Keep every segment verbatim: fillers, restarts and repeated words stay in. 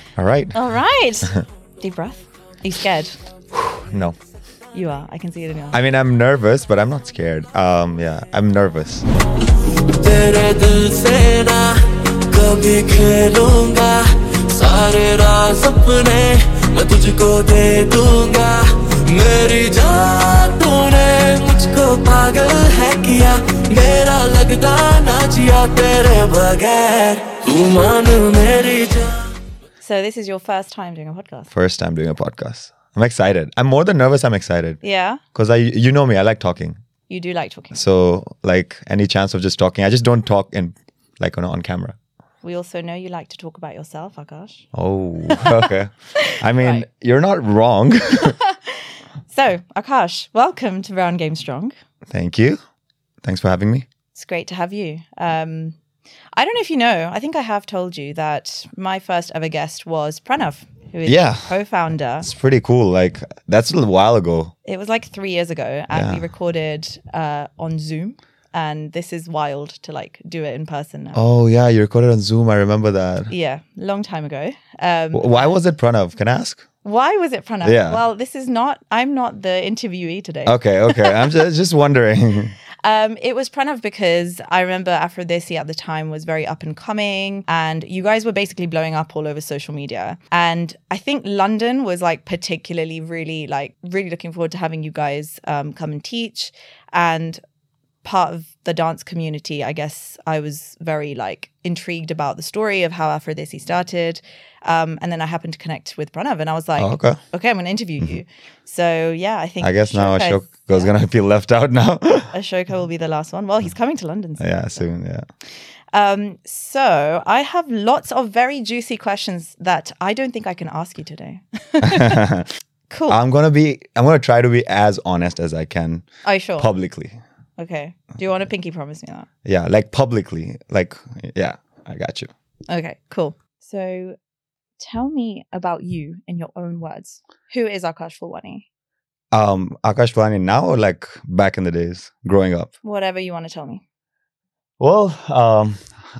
All right. All right. Deep breath. Are you scared? No. You are. I can see it in your eyes. I mean, I'm nervous, but I'm not scared. Um, yeah, I'm nervous. So this is your first time doing a podcast? First time doing a podcast. I'm excited. I'm more than nervous. I'm excited. Yeah? Because I, you know me, I like talking. You do like talking. So like any chance of just talking, I just don't talk in like on, on camera. We also know you like to talk about yourself, Akash. Oh, okay. I mean, Right. you're not wrong. So, Akash, welcome to Round Game Strong. Thank you. Thanks for having me. It's great to have you. Um, I don't know if you know, I think I have told you that my first ever guest was Pranav, who is Yeah. the co-founder. It's pretty cool. Like that's a little while ago. It was like three years ago, and Yeah. we recorded uh, on Zoom. And this is wild to like do it in person now. Oh yeah, you recorded on Zoom. I remember that. Yeah, long time ago. Um, W- Why was it Pranav? Can I ask? why was it Pranav? Yeah. Well, this is not, I'm not the interviewee today. Okay, okay. I'm just, just wondering. Um, it was Pranav because I remember Aphrodisi at the time was very up and coming, and you guys were basically blowing up all over social media. And I think London was like particularly really like really looking forward to having you guys um, come and teach. And part of the dance community, I guess I was very like intrigued about the story of how Aphrodisi started. Um, and then I happened to connect with Pranav, and I was like, Oh, okay. okay, I'm going to interview you. So yeah, I think I guess now Ashoka is- Ashoka's gonna feel left out now. Ashoka will be the last one. Well, he's coming to London soon. Yeah, soon. Yeah. Um, so I have lots of very juicy questions that I don't think I can ask you today. Cool. I'm gonna be. I'm gonna try to be as honest as I can Are you sure? publicly. Okay. Do you want to pinky promise me that? Yeah, like publicly. Like yeah, I got you. Okay, cool. So tell me about you in your own words. Who is Akash Fulwani? Um, Akash Fulwani now or like back in the days, growing up? Whatever you want to tell me. Well, um,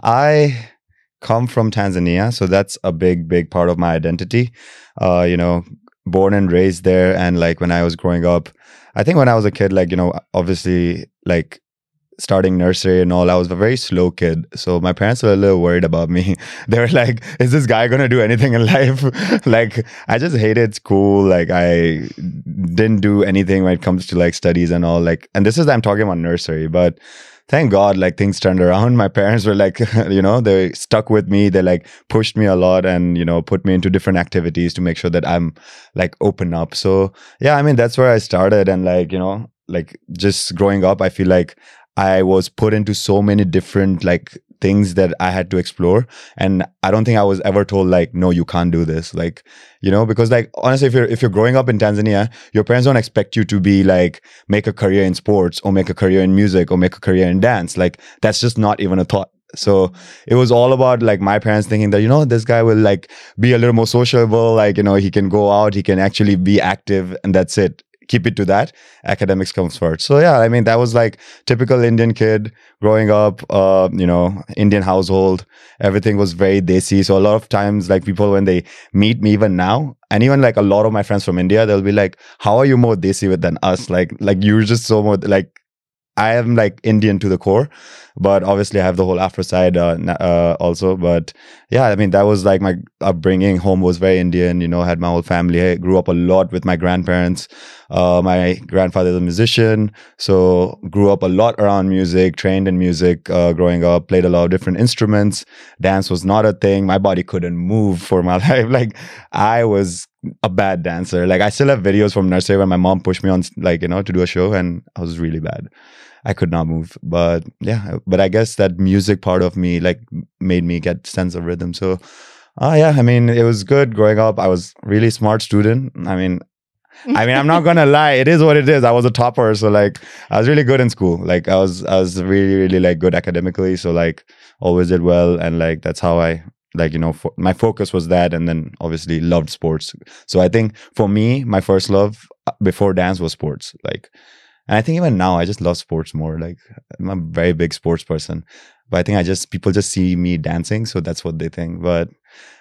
I come from Tanzania, so that's a big, big part of my identity. Uh, you know, born and raised there, and like when I was growing up, I think when I was a kid, like you know, obviously, like starting nursery and all, I was a very slow kid. So my parents were a little worried about me. They were like, is this guy going to do anything in life? Like, I just hated school. Like, I didn't do anything when it comes to like studies and all. Like, and this is, I'm talking about nursery, but thank God, like things turned around. My parents were like, you know, they stuck with me. They like pushed me a lot and, you know, put me into different activities to make sure that I'm like open up. So yeah, I mean, that's where I started. And like, you know, like just growing up, I feel like I was put into so many different like things that I had to explore. And I don't think I was ever told like, no, you can't do this. Like, you know, because like, honestly, if you're, if you're growing up in Tanzania, your parents don't expect you to be like, make a career in sports or make a career in music or make a career in dance. Like, that's just not even a thought. So it was all about like my parents thinking that, you know, this guy will like be a little more sociable. Like, you know, he can go out, he can actually be active, and that's it. Keep it to that. Academics comes first. So yeah, I mean, that was like typical Indian kid growing up, uh, you know, Indian household. Everything was very desi. So a lot of times, like people, when they meet me even now, and even like a lot of my friends from India, they'll be like, how are you more desi with than us? Like, like you're just so more like, I am like Indian to the core, but obviously I have the whole Afro side uh, uh, also. But yeah, I mean, that was like my upbringing. Home was very Indian, you know, had my whole family. I grew up a lot with my grandparents. Uh, my grandfather is a musician, so grew up a lot around music, trained in music uh, growing up, played a lot of different instruments. Dance was not a thing. My body couldn't move for my life. Like I was a bad dancer. Like I still have videos from nursery when my mom pushed me on, like, you know, to do a show, and I was really bad. I could not move. But yeah, but I guess that music part of me like made me get sense of rhythm. So uh, yeah, I mean, it was good growing up. I was really smart student. I mean, I mean, I'm not gonna lie. It is what it is. I was a topper, so like I was really good in school. Like I was, I was really, really like good academically. So like always did well, and like that's how I like you know fo- my focus was that, and then obviously loved sports. So I think for me, my first love before dance was sports. Like, and I think even now I just love sports more. Like I'm a very big sports person, but I think I just people just see me dancing, so that's what they think. But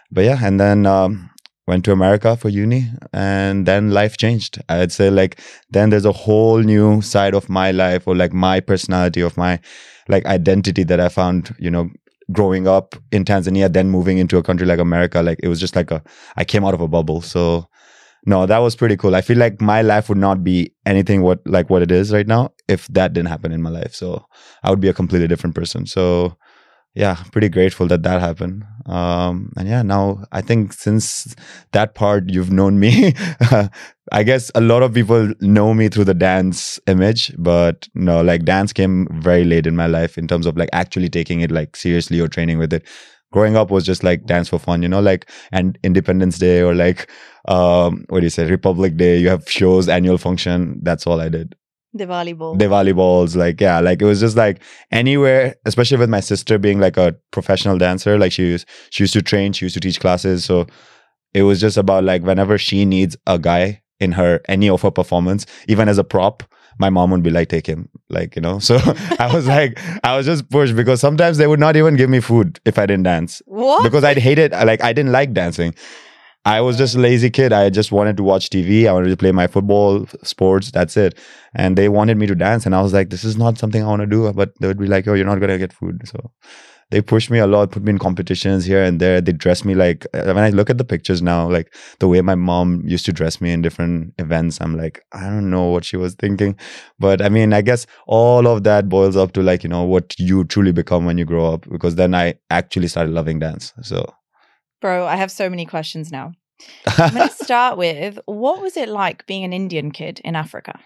but yeah, and then um, went to America for uni, and then life changed. I'd say like then there's a whole new side of my life, or like my personality, of my like identity that I found, you know, growing up in Tanzania, then moving into a country like America. Like it was just like a, I came out of a bubble. So no, that was pretty cool. I feel like my life would not be anything what like what it is right now if that didn't happen in my life. So I would be a completely different person. So yeah, pretty grateful that that happened. Um, and yeah, now I think since that part you've known me, I guess a lot of people know me through the dance image, but no, like dance came very late in my life in terms of like actually taking it like seriously or training with it. Growing up was just like dance for fun, you know, like and Independence Day or like um, what do you say, Republic Day. You have shows, annual function. That's all I did. Diwali ball. Diwali balls, like yeah, like it was just like anywhere, especially with my sister being like a professional dancer. Like she used, she used to train, she used to teach classes. So it was just about like whenever she needs a guy in her any of her performance, even as a prop, my mom would be like, take him, like, you know. So I was like, I was just pushed because sometimes they would not even give me food if I didn't dance. What? Because I'd hate it. Like I didn't like dancing. I was just a lazy kid. I just wanted to watch T V. I wanted to play my football, sports. That's it. And they wanted me to dance. And I was like, this is not something I want to do. But they would be like, oh, you're not going to get food. So they pushed me a lot, put me in competitions here and there. They dressed me like, when I look at the pictures now, like the way my mom used to dress me in different events, I'm like, I don't know what she was thinking. But I mean, I guess all of that boils up to like, you know, what you truly become when you grow up. Because then I actually started loving dance. So. Bro, I have so many questions now. I'm going to start with, what was it like being an Indian kid in Africa?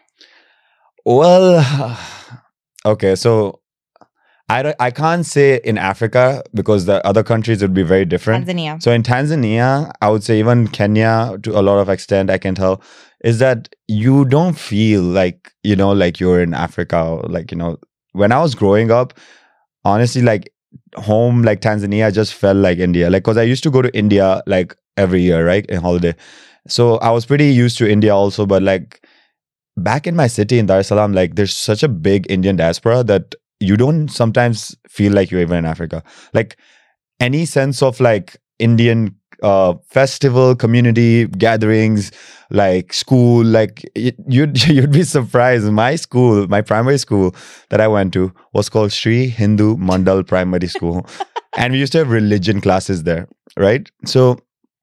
Well, okay, so I, don't- I can't say in Africa because the other countries would be very different. Tanzania. So in Tanzania, I would say even Kenya to a lot of extent, I can tell, is that you don't feel like, you know, like you're in Africa. Or like, you know, when I was growing up, honestly, like home, like Tanzania just felt like India. Like, because I used to go to India like every year, right, in holiday. So I was pretty used to India also, but like back in my city in Dar es Salaam, like there's such a big Indian diaspora that you don't sometimes feel like you're even in Africa. Like any sense of like Indian uh, festival, community gatherings, like school, like it, you'd you'd be surprised. My school, my primary school that I went to was called Sri Hindu Mandal Primary School, and we used to have religion classes there, right? So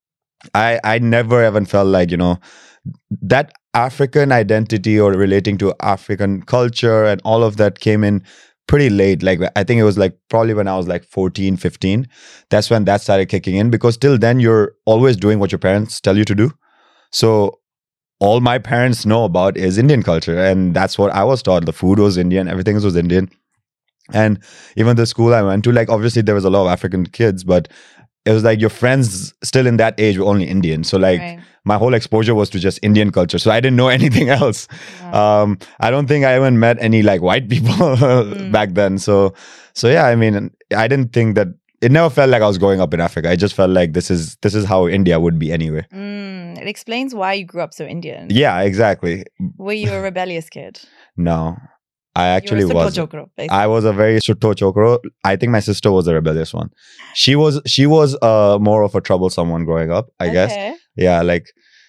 I I never even felt like, you know, that African identity or relating to African culture and all of that came in pretty late. Like I think it was like probably when I was like fourteen, fifteen. That's when that started kicking in, because till then you're always doing what your parents tell you to do. So all my parents know about is Indian culture, and that's what I was taught. The food was Indian, everything was Indian. And even the school I went to, like obviously there was a lot of African kids, but it was like your friends still in that age were only Indian. So like Right. my whole exposure was to just Indian culture. So I didn't know anything else. Wow. Um, I don't think I even met any like white people Mm. back then. So, so yeah, I mean, I didn't think that, it never felt like I was growing up in Africa. I just felt like this is this is how India would be anyway. Mm, it explains why you grew up so Indian. Yeah, exactly. Were you a rebellious kid? No, I actually you were a was. Soto basically. I was a very Sutto Chokro. I think my sister was a rebellious one. She was she was uh, more of a troublesome one growing up, I guess. Okay. Yeah, like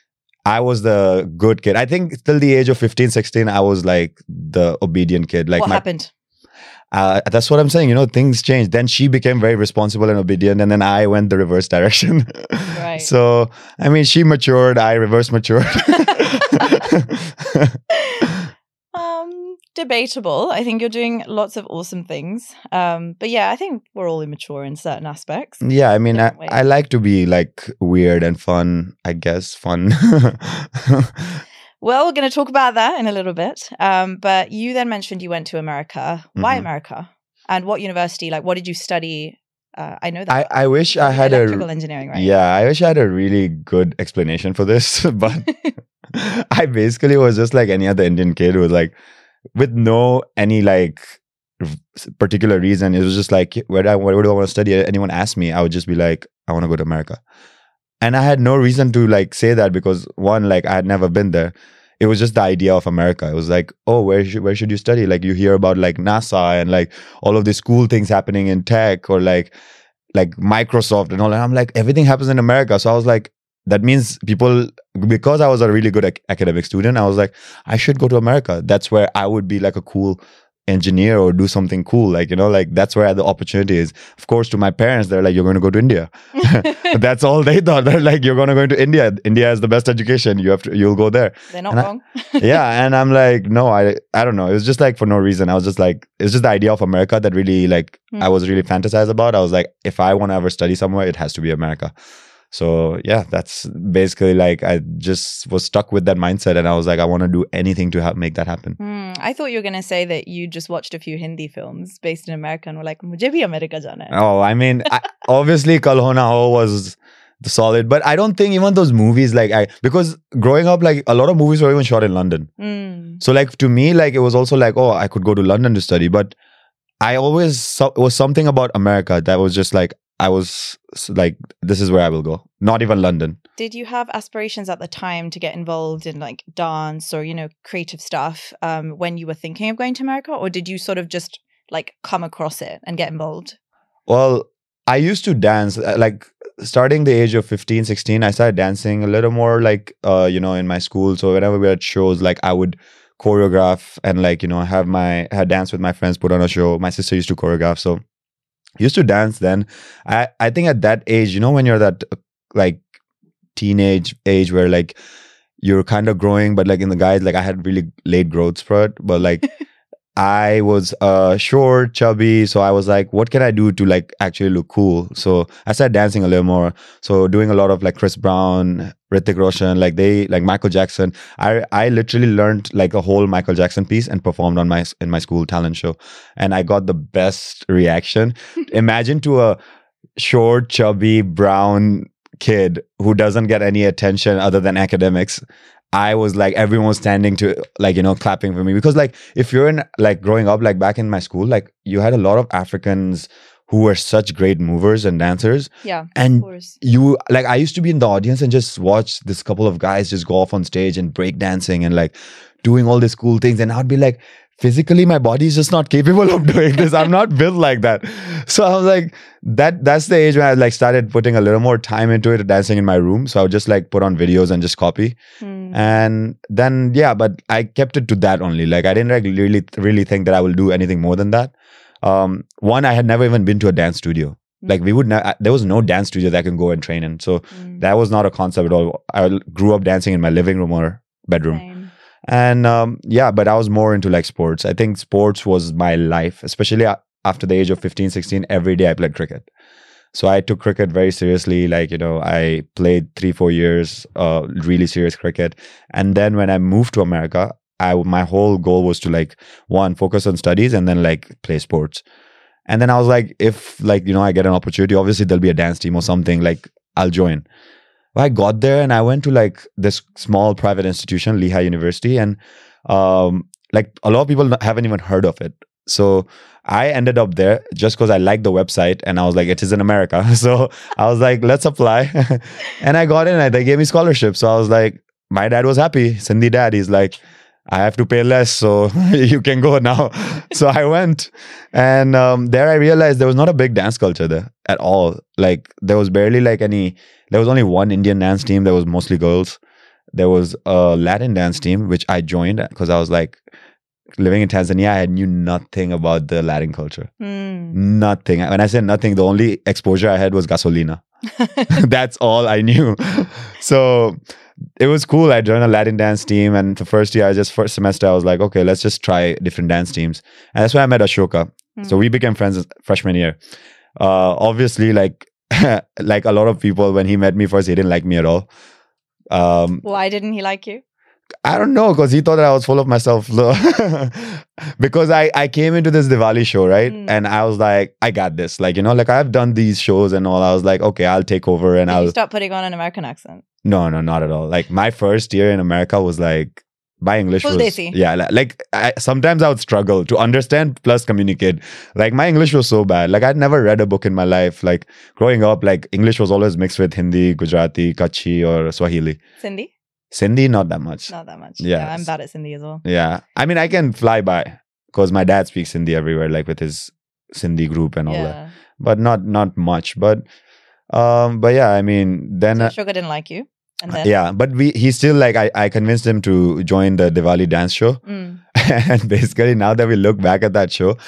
I was the good kid. I think till the age of fifteen, sixteen, I was like the obedient kid. Like What my, happened? uh, that's what I'm saying. You know, things changed. Then she became very responsible and obedient, and then I went the reverse direction. Right. So, I mean, she matured, I reverse matured. Um, debatable. I think you're doing lots of awesome things. Um, but yeah, I think we're all immature in certain aspects. Yeah, I mean, I, Different ways. I like to be like weird and fun, I guess. Fun. Well, we're going to talk about that in a little bit. Um, but you then mentioned you went to America. Why Mhm. America? And what university? Like, what did you study? Uh, I know I, that. I wish I had electrical a engineering, right? yeah, I wish I had a really good explanation for this, but I basically was just like any other Indian kid who was like, with no any like r- particular reason. It was just like, where do I, where do I want to study? Anyone asked me, I would just be like, I want to go to America. And I had no reason to like say that because one, like I had never been there. It was just the idea of America. It was like, oh, where should where should you study? Like you hear about like NASA and like all of these cool things happening in tech, or like like Microsoft and all. And I'm like, everything happens in America. So I was like, that means people, because I was a really good ac- academic student, I was like, I should go to America. That's where I would be like a cool engineer or do something cool. Like, you know, like that's where the opportunity is. Of course, to my parents, they're like, you're going to go to India. That's all they thought. They're like, you're going to go into India. India has the best education. You have to, you'll go there. They're not And I- wrong. yeah. And I'm like, no, I, I don't know. It was just like for no reason. I was just like, it's just the idea of America that really like, Hmm. I was really fantasized about. I was like, if I want to ever study somewhere, it has to be America. So yeah, that's basically like I just was stuck with that mindset, and I was like, I want to do anything to help make that happen. Hmm, I thought you were going to say that you just watched a few Hindi films based in America and were like, mujhe bhi America jana hai. Oh, I mean, I, obviously, Kal Ho Na Ho was the solid, but I don't think even those movies like I because growing up, like a lot of movies were even shot in London. Hmm. So like to me, like it was also like, oh, I could go to London to study, but I always saw, it was something about America that was just like I was s- like, this is where I will go. Not even London. Did you have aspirations at the time to get involved in like dance or, you know, creative stuff um, when you were thinking of going to America? Or did you sort of just like come across it and get involved? Well, I used to dance uh, like starting the age of fifteen, sixteen. I started dancing a little more like, uh, you know, in my school. So whenever we had shows, like I would choreograph and like, you know, have my, had dance with my friends, put on a show. My sister used to choreograph. So I used to dance then. I, I think at that age, you know, when you're that uh, like teenage age where like you're kind of growing, but like in the guys, like I had really late growth spurt, but like I was uh short, chubby, so I was like, what can I do to like actually look cool? So I started dancing a little more. So doing a lot of like Chris Brown, Hrithik Roshan, like they like Michael Jackson. I I literally learned like a whole Michael Jackson piece and performed on my in my school talent show, and I got the best reaction. Imagine to a short, chubby, brown kid who doesn't get any attention other than academics. I was like, everyone was standing to like, you know, clapping for me because like, if you're in like growing up, like back in my school, like you had a lot of Africans who were such great movers and dancers. Yeah, And of course. you like, I used to be in the audience and just watch this couple of guys just go off on stage and break dancing and like doing all these cool things. And I'd be like, physically, my body is just not capable of doing this. I'm not built like that. So I was like, that that's the age when I like started putting a little more time into it, dancing in my room. So I would just like put on videos and just copy. Hmm. And then yeah, but I kept it to that only. Like I didn't like really really think that I will do anything more than that. Um, one, I had never even been to a dance studio. Like we would, ne- there was no dance studio that I can go and train in. So Hmm. that was not a concept at all. I grew up dancing in my living room or bedroom. Same. And um, yeah, but I was more into like sports. I think sports was my life, especially a- after the age of fifteen, sixteen. Every day I played cricket. So I took cricket very seriously. Like, you know, I played three, four years, uh, really serious cricket. And then when I moved to America, I, my whole goal was to like, one, focus on studies and then like play sports. And then I was like, if like, you know, I get an opportunity, obviously there'll be a dance team or something, like I'll join. I got there and I went to like this small private institution, Lehigh University, and um, like a lot of people haven't even heard of it. So I ended up there just because I liked the website and I was like, it is in America. So I was like, let's apply. And I got in and they gave me scholarship. So I was like, my dad was happy. Sindhi dad, he's like, I have to pay less, so you can go now. So I went, and um, there I realized there was not a big dance culture there at all. Like there was barely like any. There was only one Indian dance team. There was mostly girls. There was a Latin dance team which I joined because I was like living in Tanzania. I knew nothing about the Latin culture. Hmm. Nothing. When I say nothing, the only exposure I had was gasolina. That's all I knew. So it was cool. I joined a Latin dance team, and the first year, I just first semester, I was like, okay, let's just try different dance teams, and that's why I met Ashoka. Hmm. So we became friends freshman year. Uh, obviously, like like a lot of people, when he met me first, he didn't like me at all. Um, Why didn't he like you? I don't know, because he thought that I was full of myself. Because I, I came into this Diwali show, right? Mm. And I was like, I got this. Like, you know, like I've done these shows and all. I was like, okay, I'll take over and Did I'll. you start putting on an American accent? No, no, not at all. Like my first year in America was like, my English Full was. desi. Yeah, li- like I, sometimes I would struggle to understand plus communicate. Like my English was so bad. Like I'd never read a book in my life. Like growing up, like English was always mixed with Hindi, Gujarati, Kutchi, or Swahili. Sindhi? Sindhi, not that much. Not that much. Yeah. Yeah, I'm bad at Sindhi as well. Yeah. I mean, I can fly by because my dad speaks Hindi everywhere, like with his Sindhi group and all that. Yeah. but not not much. But um, but yeah, I mean, then So uh, Sugar didn't like you. And then, yeah, but we he still like I I convinced him to join the Diwali dance show, Mm. and basically now that we look back at that show,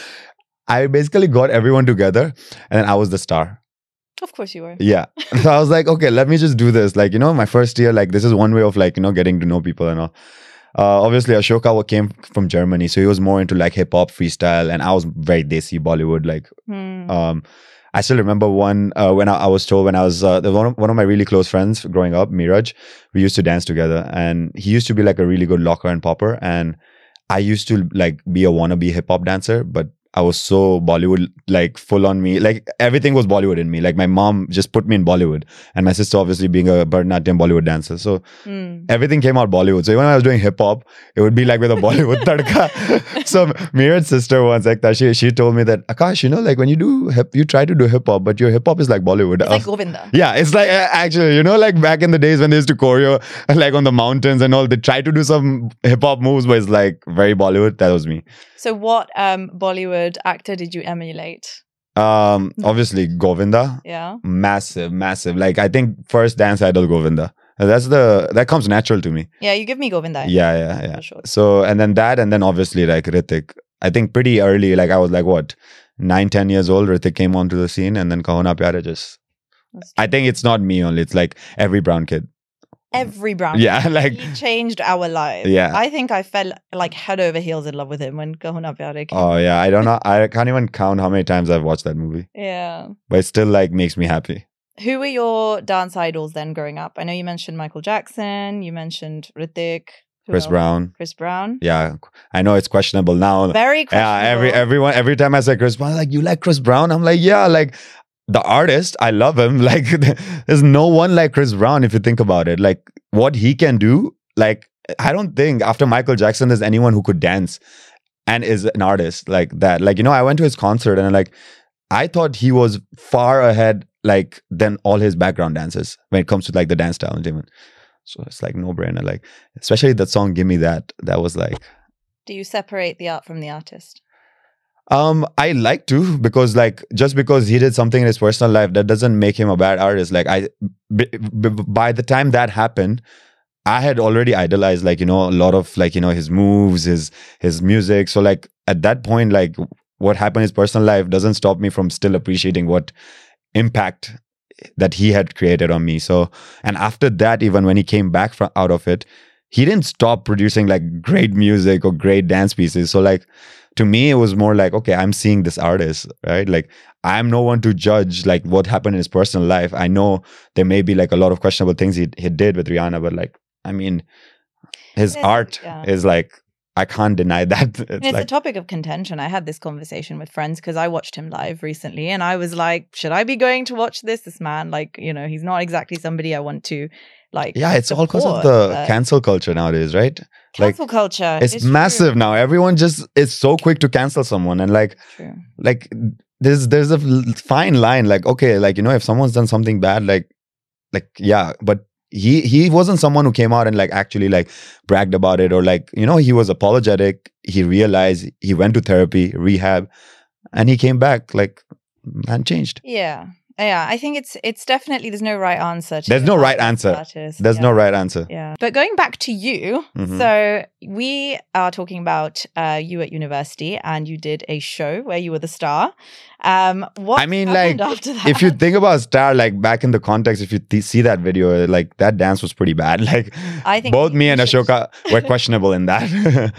I basically got everyone together, and then I was the star. Of course you were. Yeah. So I was like, okay, let me just do this. Like, you know, my first year, like, this is one way of, like, you know, getting to know people and all. Uh, obviously, Ashoka came from Germany, so he was more into, like, hip hop, freestyle, and I was very desi Bollywood. Like, Hmm. um, I still remember one uh, when I, I was told when I was uh, there was one of, one of my really close friends growing up, Miraj. We used to dance together, and he used to be like a really good locker and popper, and I used to like be a wannabe hip hop dancer, but I was so Bollywood, like full on me. Like everything was Bollywood in me. Like my mom just put me in Bollywood, and my sister obviously being a Bharatanatyam Bollywood dancer. So Hmm. everything came out Bollywood. So even when I was doing hip hop, it would be like with a Bollywood tadka. So Miraj's sister once like that, she she told me that Akash, you know, like when you do hip, you try to do hip hop, but your hip hop is like Bollywood. It's I like was- Govinda. yeah, it's like uh, actually, you know, like back in the days when they used to choreo, like on the mountains and all, they try to do some hip hop moves, but it's like very Bollywood. That was me. So what um Bollywood actor did you emulate? Um, obviously Govinda, Yeah. massive, massive. Like I think first dance idol Govinda. That's the that comes natural to me. Yeah, you give me Govinda. Yeah, yeah, yeah. For sure. So and then that, and then obviously like Hrithik. I think pretty early, like I was like what nine, ten years old. Hrithik came onto the scene, and then Kahuna Pyare just. That's I think it's not me only. It's like every brown kid. Every brown. Yeah, like He changed our lives. Yeah. I think I fell like head over heels in love with him when Kahuna Pyare came. oh yeah, I don't know. I can't even count how many times I've watched that movie, Yeah. but it still like makes me happy. Who were your dance idols then growing up? I know you mentioned Michael Jackson, you mentioned Hrithik. Who Chris else? Brown. Chris Brown. Yeah, I know it's questionable now. Very Yeah, questionable. every everyone every time I say Chris Brown, like you like Chris Brown, I'm like yeah, like the artist, I love him. Like there's no one like Chris Brown if you think about it. Like what he can do, like I don't think after Michael Jackson there's anyone who could dance and is an artist like that. Like you know, I went to his concert and like I thought he was far ahead like than all his background dancers when it comes to like the dance talent even. So it's like no brainer. Like especially that song "Give Me That." That was like. Do you separate the art from the artist? Um, I like to because like just because he did something in his personal life that doesn't make him a bad artist. Like I, b- b- by the time that happened, I had already idolized like you know a lot of like you know his moves, his his music. So like at that point, like what happened in his personal life doesn't stop me from still appreciating what impact that he had created on me. So and after that, even when he came back from out of it, he didn't stop producing like great music or great dance pieces. So like to me, it was more like, okay, I'm seeing this artist, right? Like I'm no one to judge like what happened in his personal life. I know there may be like a lot of questionable things he he did with Rihanna, but like, I mean, his Yeah, art yeah. is like, I can't deny that. It's, It's a like, topic of contention. I had this conversation with friends because I watched him live recently and I was like, should I be going to watch this? This man, like, you know, he's not exactly somebody I want to like. yeah, it's all because of support, the but- cancel culture nowadays, right? like, Cancel culture. It's, true. massive now. Everyone just is so quick to cancel someone, and like, True. like there's there's a l- fine line. Like, okay, like you know, if someone's done something bad, like, like yeah, but he he wasn't someone who came out and like actually like bragged about it or like you know he was apologetic. He realized, he went to therapy, rehab, and he came back. Like, man changed. Yeah. Yeah. I think it's it's definitely there's no right answer to There's the no right artist, answer. artist. There's Yeah. no right answer. Yeah. But going back to you, Mhm. so we are talking about uh, you at university and you did a show where you were the star. Um, what I mean, happened like, after that? If you think about Star, like back in the context, if you th- see that video, like that dance was pretty bad. Like I think both me you and should- Ashoka were questionable in that.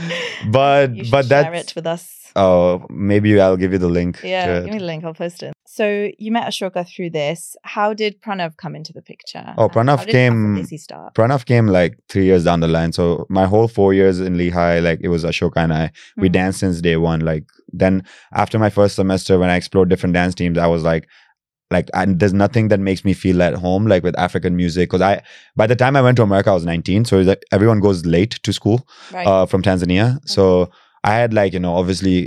but you should but share that's it with us. oh maybe I'll give you the link. to Yeah, it. give me the link. I'll post it. So you met Ashoka through this. How did Pranav come into the picture? Oh, And Pranav how did came- Afrodesi start? Pranav came like three years down the line. So my whole four years in Lehigh, like it was Ashoka and I. We Mhm. danced since day one. Like then after my first semester, when I explored different dance teams, I was like, like and there's nothing that makes me feel at home like with African music. Because I, by the time I went to America, I was nineteen. So that everyone goes late to school Right. uh, from Tanzania. So I had like you know obviously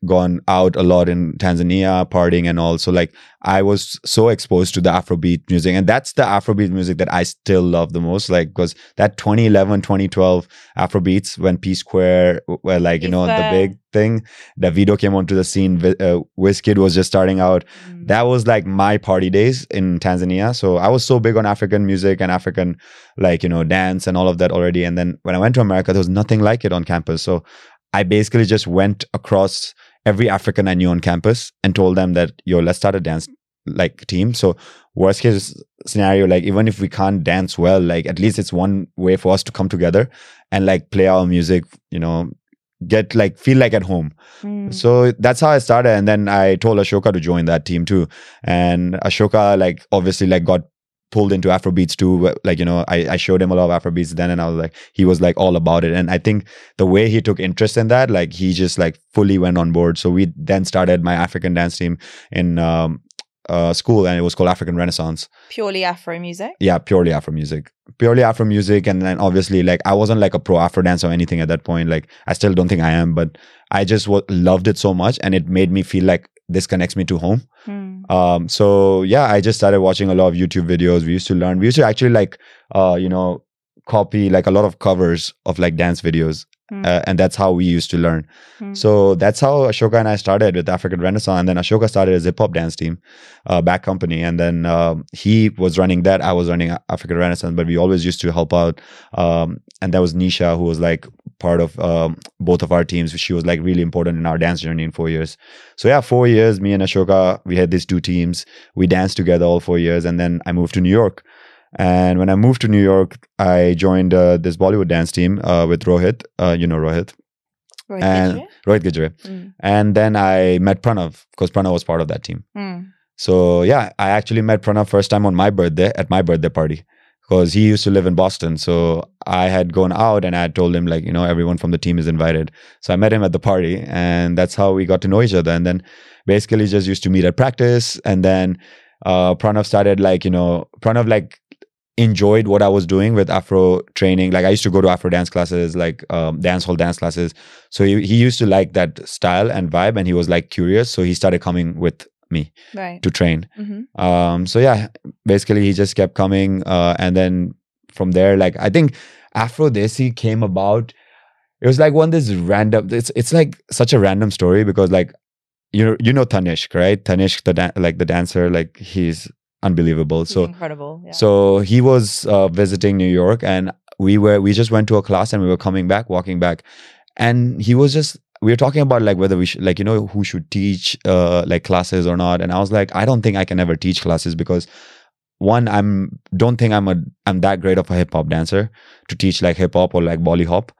gone out a lot in Tanzania, partying and all. So like I was so exposed to the Afrobeat music, and that's the Afrobeat music that I still love the most. Like, because that twenty eleven, twenty twelve Afrobeats, when P Square were like, you know, the big thing, Davido came onto the scene, uh, Wizkid was just starting out. Mm. That was like my party days in Tanzania. So I was so big on African music and African, like, you know, dance and all of that already. And then when I went to America, there was nothing like it on campus. So I basically just went across every African I knew on campus and told them that, yo, let's start a dance like team. So worst case scenario, like even if we can't dance well, like at least it's one way for us to come together and like play our music, you know, get like feel like at home. Mm. So that's how I started. And then I told Ashoka to join that team too. And Ashoka like obviously like got pulled into Afrobeats too. Like, you know, I, I showed him a lot of Afrobeats then, and I was like, he was like all about it. And I think the way he took interest in that, like he just like fully went on board. So we then started my African dance team in um, uh, school, and it was called African Renaissance. Purely Afro music? Yeah, purely Afro music. Purely Afro music. And then obviously like I wasn't like a pro Afro dancer or anything at that point. Like I still don't think I am, but I just w- loved it so much, and it made me feel like this connects me to home. Hmm. Um, so yeah, I just started watching a lot of YouTube videos. We used to learn. We used to actually like, uh, you know, copy like a lot of covers of like dance videos. Hmm. Uh, and that's how we used to learn. Hmm. So that's how Ashoka and I started with African Renaissance. And then Ashoka started his hip hop dance team, uh, back company. And then um, he was running that. I was running African Renaissance, but we always used to help out. Um, and that was Nisha, who was like part of um, both of our teams. She was like really important in our dance journey in four years. So yeah, four years, me and Ashoka, we had these two teams. We danced together all four years. And then I moved to New York. And when I moved to New York, I joined uh, this Bollywood dance team uh, with Rohit. Uh, you know Rohit. Rohit and Gijre? Rohit Gijre. Mm. And then I met Pranav, because Pranav was part of that team. Mm. So yeah, I actually met Pranav first time on my birthday, at my birthday party, because he used to live in Boston. So I had gone out and I had told him like, you know, everyone from the team is invited. So I met him at the party, and that's how we got to know each other. And then basically just used to meet at practice. And then uh, Pranav started like, you know, Pranav like enjoyed what I was doing with Afro training. Like I used to go to Afro dance classes, like um, dance hall dance classes. So he, he used to like that style and vibe, and he was like curious. So he started coming with me right. to train. Mm-hmm. Um, so yeah, basically he just kept coming. Uh, and then from there, like I think Afro Desi came about. It was like one this random, it's it's like such a random story, because like, you know, you know Tanishq, right? Tanishq, the da- like the dancer, like he's unbelievable. He's so incredible. Yeah. So he was uh, visiting New York, and we were we just went to a class, and we were coming back, walking back, and he was just we were talking about like whether we should, like, you know, who should teach uh, like classes or not. And I was like, I don't think I can ever teach classes, because one, I'm don't think I'm a I'm that great of a hip hop dancer to teach like hip hop or like Bolly hop.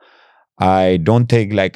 I don't think like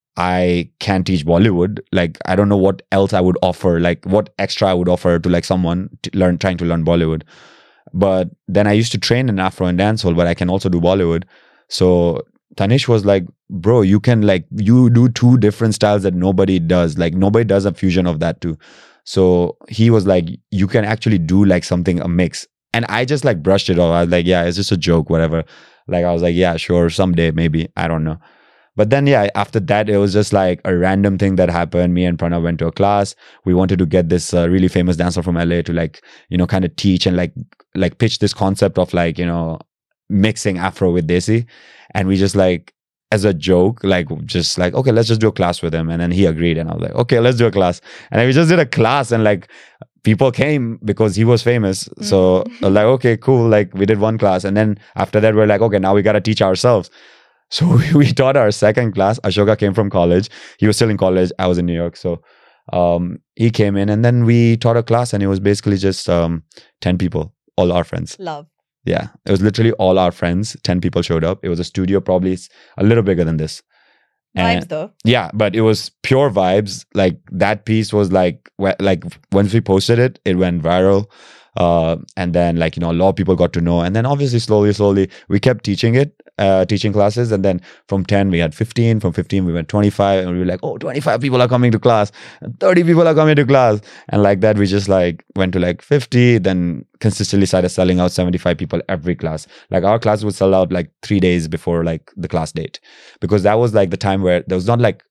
I can teach Bollywood. Like, I don't know what else I would offer, like what extra I would offer to like someone to learn, trying to learn Bollywood. But then I used to train in Afro and dancehall, but I can also do Bollywood. So Tanishq was like, bro, you can like, you do two different styles that nobody does. Like nobody does a fusion of that too. So he was like, you can actually do like something, a mix. And I just like brushed it off. I was like, yeah, it's just a joke, whatever. Like, I was like, yeah, sure, someday, maybe. I don't know. But then, yeah, after that, it was just like a random thing that happened. Me and Pranav went to a class. We wanted to get this uh, really famous dancer from L A to like, you know, kind of teach and like, like pitch this concept of like, you know, mixing Afro with Desi. And we just like, as a joke, like just like, okay, let's just do a class with him. And then he agreed. And I was like, okay, let's do a class. And then we just did a class, and like people came because he was famous. Mm. So like, okay, cool. Like we did one class. And then after that, we're like, okay, now we got to teach ourselves. So we taught our second class. Ashoka came from college. He was still in college. I was in New York. So um, he came in, and then we taught a class, and it was basically just um, ten people, all our friends. Love. Yeah. It was literally all our friends. ten people showed up. It was a studio, probably a little bigger than this. And vibes though. Yeah, but it was pure vibes. Like that piece was like, like once we posted it, it went viral. Uh, and then like, you know, a lot of people got to know. And then obviously slowly, slowly, we kept teaching it, uh, teaching classes. And then from ten, we had fifteen. From fifteen, we went twenty-five. And we were like, oh, twenty-five people are coming to class. And thirty people are coming to class. And like that, we just like went to like fifty. Then consistently started selling out seventy-five people every class. Like our class would sell out like three days before like the class date. Because that was like the time where there was not like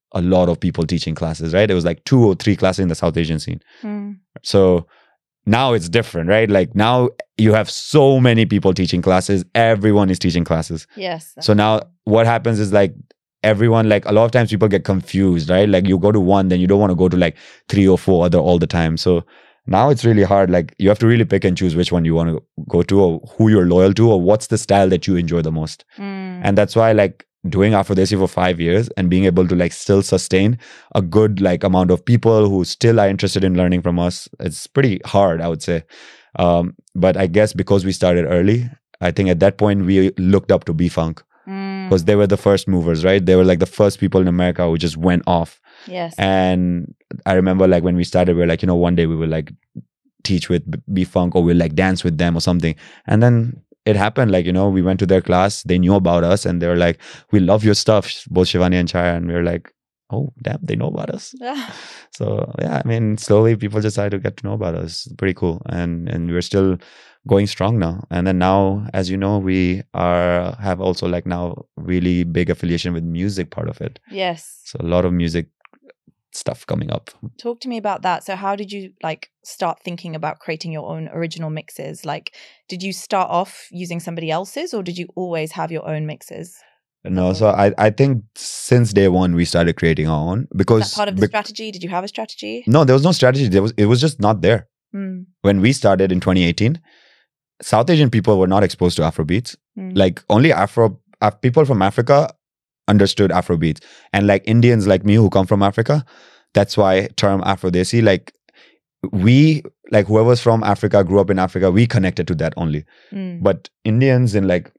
a lot of people teaching classes, right? It was like two or three classes in the South Asian scene. Mm. So now it's different, right? Like now you have so many people teaching classes. Everyone is teaching classes. Yes. So now what happens is like everyone, like a lot of times people get confused, right? Like you go to one, then you don't want to go to like three or four other all the time. So now it's really hard. Like you have to really pick and choose which one you want to go to, or who you're loyal to, or what's the style that you enjoy the most. Mm. And that's why like doing Afrodesi for five years and being able to like still sustain a good like amount of people who still are interested in learning from us, it's pretty hard, I would say. Um, but I guess because we started early, I think at that point we looked up to B-Funk because Mm. they were the first movers, right? They were like the first people in America who just went off. Yes. And I remember like when we started, we were like, you know, one day we will like teach with B- B-Funk, or we'll like dance with them or something. And then it happened, like, you know, we went to their class, they knew about us, and they were like, we love your stuff, both Shivani and Chaya. And we were like, oh, damn, they know about us. So yeah, I mean, slowly people just started to get to know about us. Pretty cool. And and we're still going strong now. And then now, as you know, we are have also like now really big affiliation with music part of it. Yes. So a lot of music stuff coming up. Talk to me about that. So how did you like start thinking about creating your own original mixes? Like, did you start off using somebody else's, or did you always have your own mixes? No, so I, I think since day one we started creating our own, because Was that part of the bec- strategy? Did you have a strategy? no, there was no strategy. There was it was just not there. Mm. When we started in twenty eighteen, South Asian people were not exposed to Afrobeats. Mm. Like only Afro Af- people from Africa understood Afrobeats, and like Indians like me who come from Africa, that's why term Afrodesi, like we like whoever's from Africa grew up in Africa, we connected to that only. Mm. But Indians in like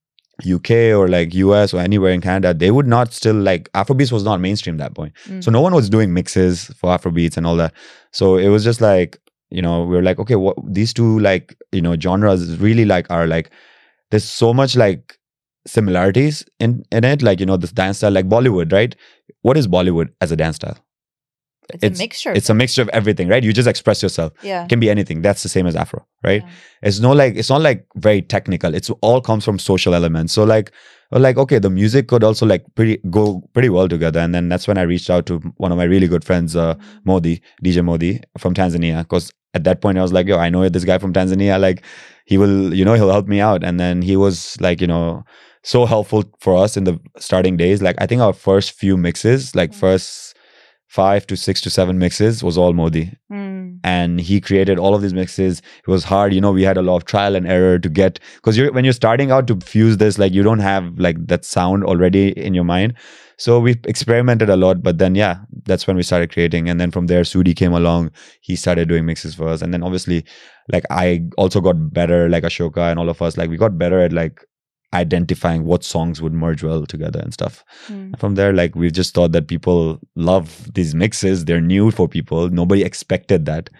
U K or like U S or anywhere in Canada, they would not still like Afrobeats was not mainstream at that point. Mm. So no one was doing mixes for Afrobeats and all that. So it was just like, you know, we were like, okay, what these two like, you know, genres really like are like, there's so much like similarities in, in it. Like, you know, this dance style, like Bollywood, right? What is Bollywood as a dance style? It's, a mixture. It's a mixture of everything, right? You just express yourself. yeah. It can be anything. That's the same as Afro, right? Yeah. It's no like it's not like very technical. It's all comes from social elements. So like, well, like okay, the music could also like pretty go pretty well together. And then that's when I reached out to one of my really good friends, uh, Modi, D J Modi from Tanzania, because at that point I was like, yo, I know this guy from Tanzania. Like he will, you know, he'll help me out. And then he was like, you know, so helpful for us in the starting days. Like I think our first few mixes, like Mm. first five to six to seven mixes was all Modi. Mm. And he created all of these mixes. It was hard, you know, we had a lot of trial and error to get, because you're when you're starting out to fuse this, like you don't have like that sound already in your mind. So we experimented a lot, but then yeah, that's when we started creating. And then from there, Sudi came along, he started doing mixes for us. And then obviously like I also got better, like Ashoka and all of us, like we got better at like identifying what songs would merge well together and stuff. Mm. From there, like we've just thought that people love these mixes, they're new for people, nobody expected that.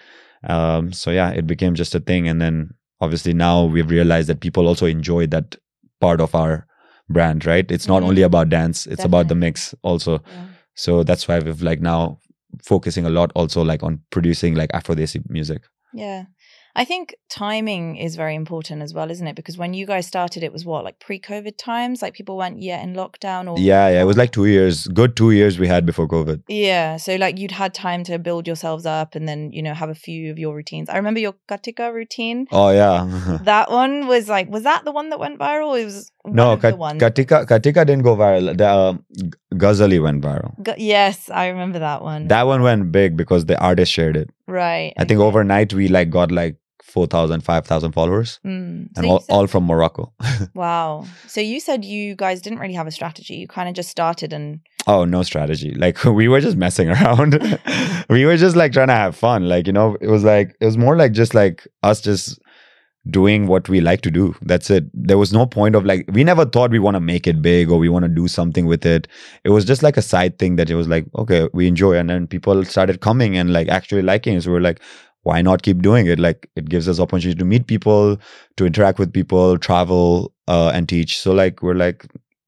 Um so yeah, it became just a thing. And then obviously now we've realized that people also enjoy that part of our brand, right? It's not Mhm. only about dance, it's about the Definitely. mix also. Yeah. So that's why we've like now focusing a lot also like on producing like Afrodesi music. Yeah. I think timing is very important as well, isn't it? Because when you guys started, it was what, like pre-COVID times? Like people weren't yet in lockdown or Yeah, yeah, it was like two years, good two years we had before COVID. Yeah. So like you'd had time to build yourselves up and then, you know, have a few of your routines. I remember your Katika routine. Oh yeah. That one was like, was that the one that went viral? It was one No, of Kat- the ones. Katika Katika didn't go viral. The uh, G- Ghazali went viral. Gu- yes, I remember that one. That one went big because the artist shared it. right. I think okay. overnight we like got like four thousand, five thousand followers, Mm. So and you all, said- all from Morocco. Wow. So you said you guys didn't really have a strategy. You kind of just started and Oh, no strategy. Like we were just messing around. We were just like trying to have fun. Like, you know, it was like, it was more like just like us just doing what we like to do. That's it. There was no point of like, we never thought we want to make it big or we want to do something with it. It was just like a side thing that it was like, okay, we enjoy. And then people started coming and like actually liking it. So we're like, why not keep doing it? Like it gives us opportunity to meet people, to interact with people, travel, uh, and teach. So like, we're like,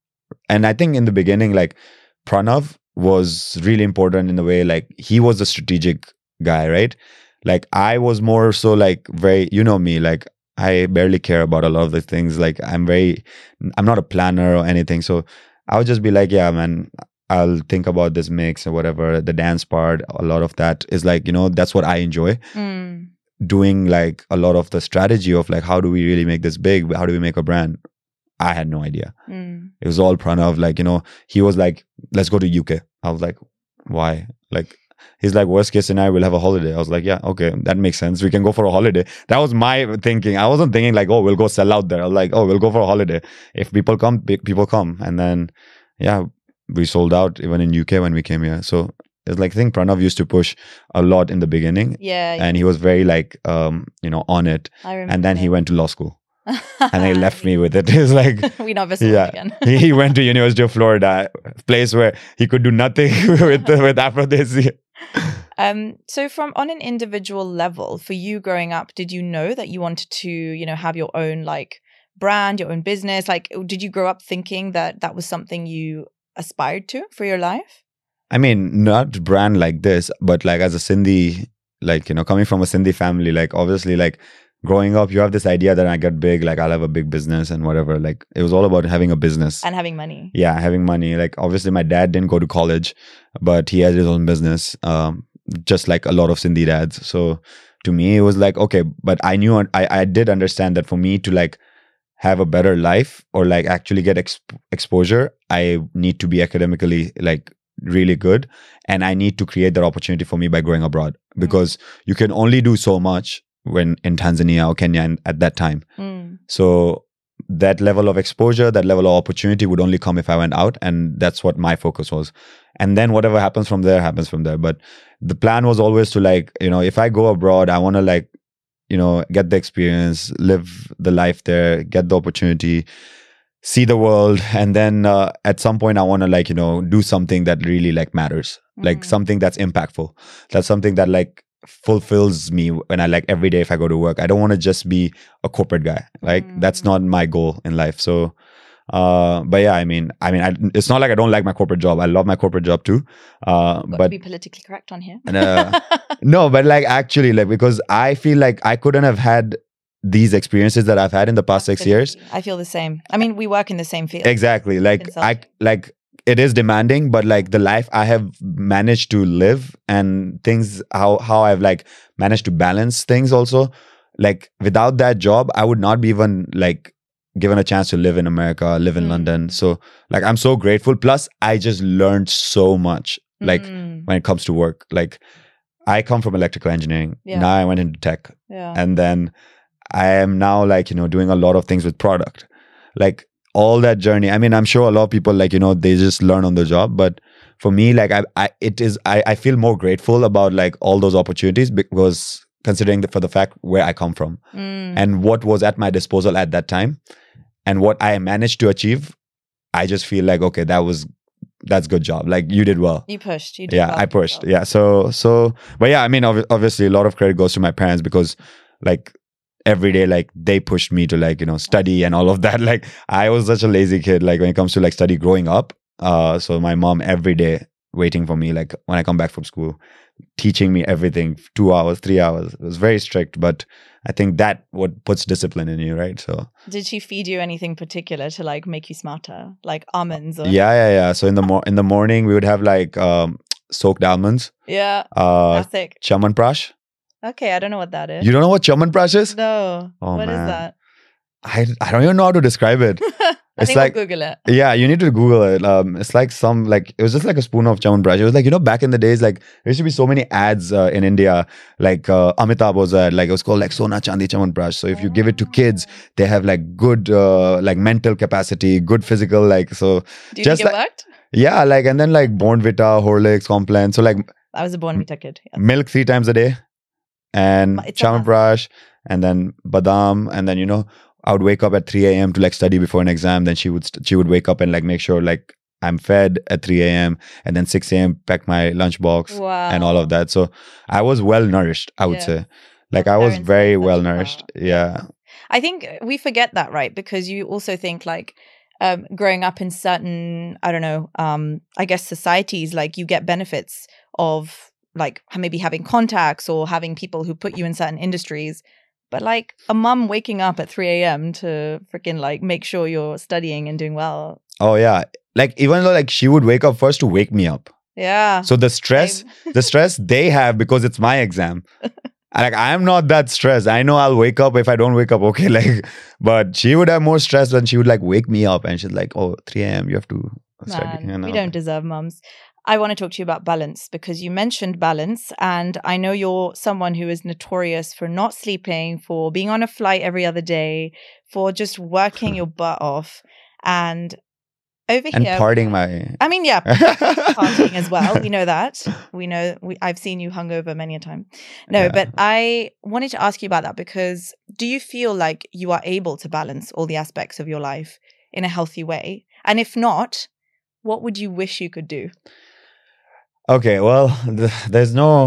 and I think in the beginning, like Pranav was really important in the way, like he was the strategic guy, right? Like I was more so like very, you know me, like I barely care about a lot of the things. Like I'm very, I'm not a planner or anything. So I would just be like, yeah, man, I'll think about this mix or whatever, the dance part, a lot of that is like, you know, that's what I enjoy. Mm. Doing like a lot of the strategy of like, how do we really make this big? How do we make a brand? I had no idea. Mm. It was all Pranav. Like, you know, he was like, let's go to U K. I was like, why? Like, he's like, worst case scenario, we'll have a holiday. I was like, yeah, okay, that makes sense. We can go for a holiday. That was my thinking. I wasn't thinking like, oh, we'll go sell out there. I was like, oh, we'll go for a holiday. If people come, people come. And then, yeah, we sold out even in U K when we came here. So it's like, I think Pranav used to push a lot in the beginning. Yeah. And he was very like, um, you know, on it. I remember. And then he went to law school. And he left me with it. It's like, we never saw yeah, him again. he, he went to University of Florida, place where he could do nothing with with Afrodesi. Um, so from on an individual level, for you growing up, did you know that you wanted to, you know, have your own like brand, your own business? Like, did you grow up thinking that that was something you aspired to for your life? I mean, not brand like this, but like as a Sindhi, like, you know, coming from a Sindhi family, like obviously like growing up, you have this idea that I get big, like I'll have a big business and whatever. Like it was all about having a business. And having money. Yeah, having money. Like obviously my dad didn't go to college, but he had his own business, um, just like a lot of Sindhi dads. So to me, it was like, okay, but I knew, I, I did understand that for me to like have a better life or like actually get exp- exposure, I need to be academically like really good. And I need to create that opportunity for me by going abroad, because mm. you can only do so much when in Tanzania or Kenya and at that time. Mm. So that level of exposure, that level of opportunity would only come if I went out. And that's what my focus was. And then whatever happens from there, happens from there. But the plan was always to like, you know, if I go abroad, I want to like, you know, get the experience, live the life there, get the opportunity, see the world. And then uh, at some point, I want to like, you know, do something that really like matters, mm. like something that's impactful. That's something that like fulfills me when I like every day if I go to work. I don't want to just be a corporate guy. Like mm. that's not my goal in life. So uh but yeah, I mean I mean I, it's not like I don't like my corporate job. I love my corporate job too. Uh Got but to be politically correct on here. uh, no, but like actually like because I feel like I couldn't have had these experiences that I've had in the past six years. I feel the same. I mean, we work in the same field. Exactly. Like I like it is demanding, but like the life I have managed to live and things, how how I've like managed to balance things also. Like without that job, I would not be even like given a chance to live in America, live in mm. London. So like I'm so grateful. Plus, I just learned so much like mm. when it comes to work. Like I come from electrical engineering. Yeah. Now I went into tech. Yeah. And then I am now like, you know, doing a lot of things with product. Like all that journey. I mean, I'm sure a lot of people like, you know, they just learn on the job. But for me, like I, I it is, I, I feel more grateful about like all those opportunities because considering the, for the fact where I come from mm. and what was at my disposal at that time and what I managed to achieve, I just feel like, okay, that was, that's good job. Like you did well. You pushed. You did yeah, well I pushed. Yeah. So, so, but yeah, I mean, ob- obviously a lot of credit goes to my parents because like, every day like they pushed me to like, you know, study and all of that. Like I was such a lazy kid like when it comes to like study growing up. Uh so my mom every day waiting for me like when I come back from school, teaching me everything, two hours, three hours. It was very strict, but I think that what puts discipline in you, right? So did she feed you anything particular to like make you smarter, like almonds or yeah yeah yeah so in the mo- in the morning we would have like um soaked almonds. Yeah. Uh classic. Chamanprash. Okay, I don't know what that is. You don't know what Chamanprash is? No. Oh, what man. is that? I I don't even know how to describe it. I it's think like we'll Google it. Yeah, you need to Google it. Um, it's like some like it was just like a spoon of Chamanprash. It was like, you know, back in the days, like there used to be so many ads uh, in India. Like uh, Amitabh was ad, like it was called like Sona Chandi Chamanprash. So if you give it to kids, they have like good uh, like mental capacity, good physical like so. Do you just think it like, worked? Yeah, like and then like Bournvita, Horlicks, Complan. So like I was a Bournvita kid. Yes. Milk three times a day. And Chamanprash, and then badam, and then you know I would wake up at three a.m. to like study before an exam. Then she would st- she would wake up and like make sure like I'm fed at three a.m. and then six a.m. pack my lunchbox wow. and all of that. So I was well nourished, I would yeah. say. Like I was very well nourished. Yeah. I think we forget that, right? Because you also think like um, growing up in certain, I don't know, um, I guess societies, like you get benefits of like maybe having contacts or having people who put you in certain industries. But like a mum waking up at three a.m. to freaking like make sure you're studying and doing well. Oh yeah. like even though like she would wake up first to wake me up. Yeah. So the stress, the stress they have because it's my exam. Like I'm not that stressed. I know I'll wake up if I don't wake up. Okay, like, but she would have more stress when she would like wake me up and she's like, "Oh, three a.m. you have to study." Man, You know? we don't deserve mums. I want to talk to you about balance because you mentioned balance, and I know you're someone who is notorious for not sleeping, for being on a flight every other day, for just working your butt off, and over and here, partying my. I mean, yeah, partying as well. We know that. We know. We, I've seen you hungover many a time. No, Yeah. but I wanted to ask you about that because do you feel like you are able to balance all the aspects of your life in a healthy way? And if not, what would you wish you could do? Okay, well, th- there's no.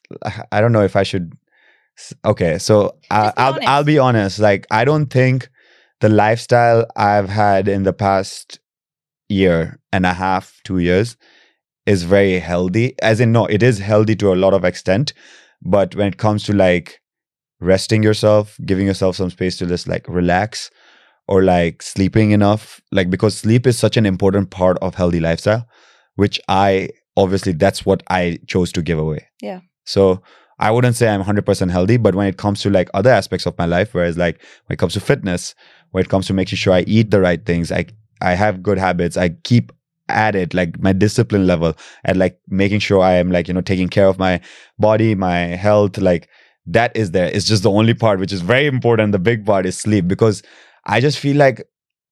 I don't know if I should. s- Okay, so I, Just be I'll honest. I'll be honest. Like I don't think the lifestyle I've had in the past year and a half, two years, is very healthy. As in, no, it is healthy to a lot of extent, but when it comes to like resting yourself, giving yourself some space to just like relax, or like sleeping enough, like because sleep is such an important part of healthy lifestyle, which I obviously that's what I chose to give away. Yeah. So I wouldn't say I'm one hundred percent healthy, but when it comes to like other aspects of my life, whereas like when it comes to fitness, when it comes to making sure I eat the right things, I I have good habits, I keep at it, like my discipline level, and like making sure I am like, you know, taking care of my body, my health, like that is there. It's just the only part which is very important. The big part is sleep, because I just feel like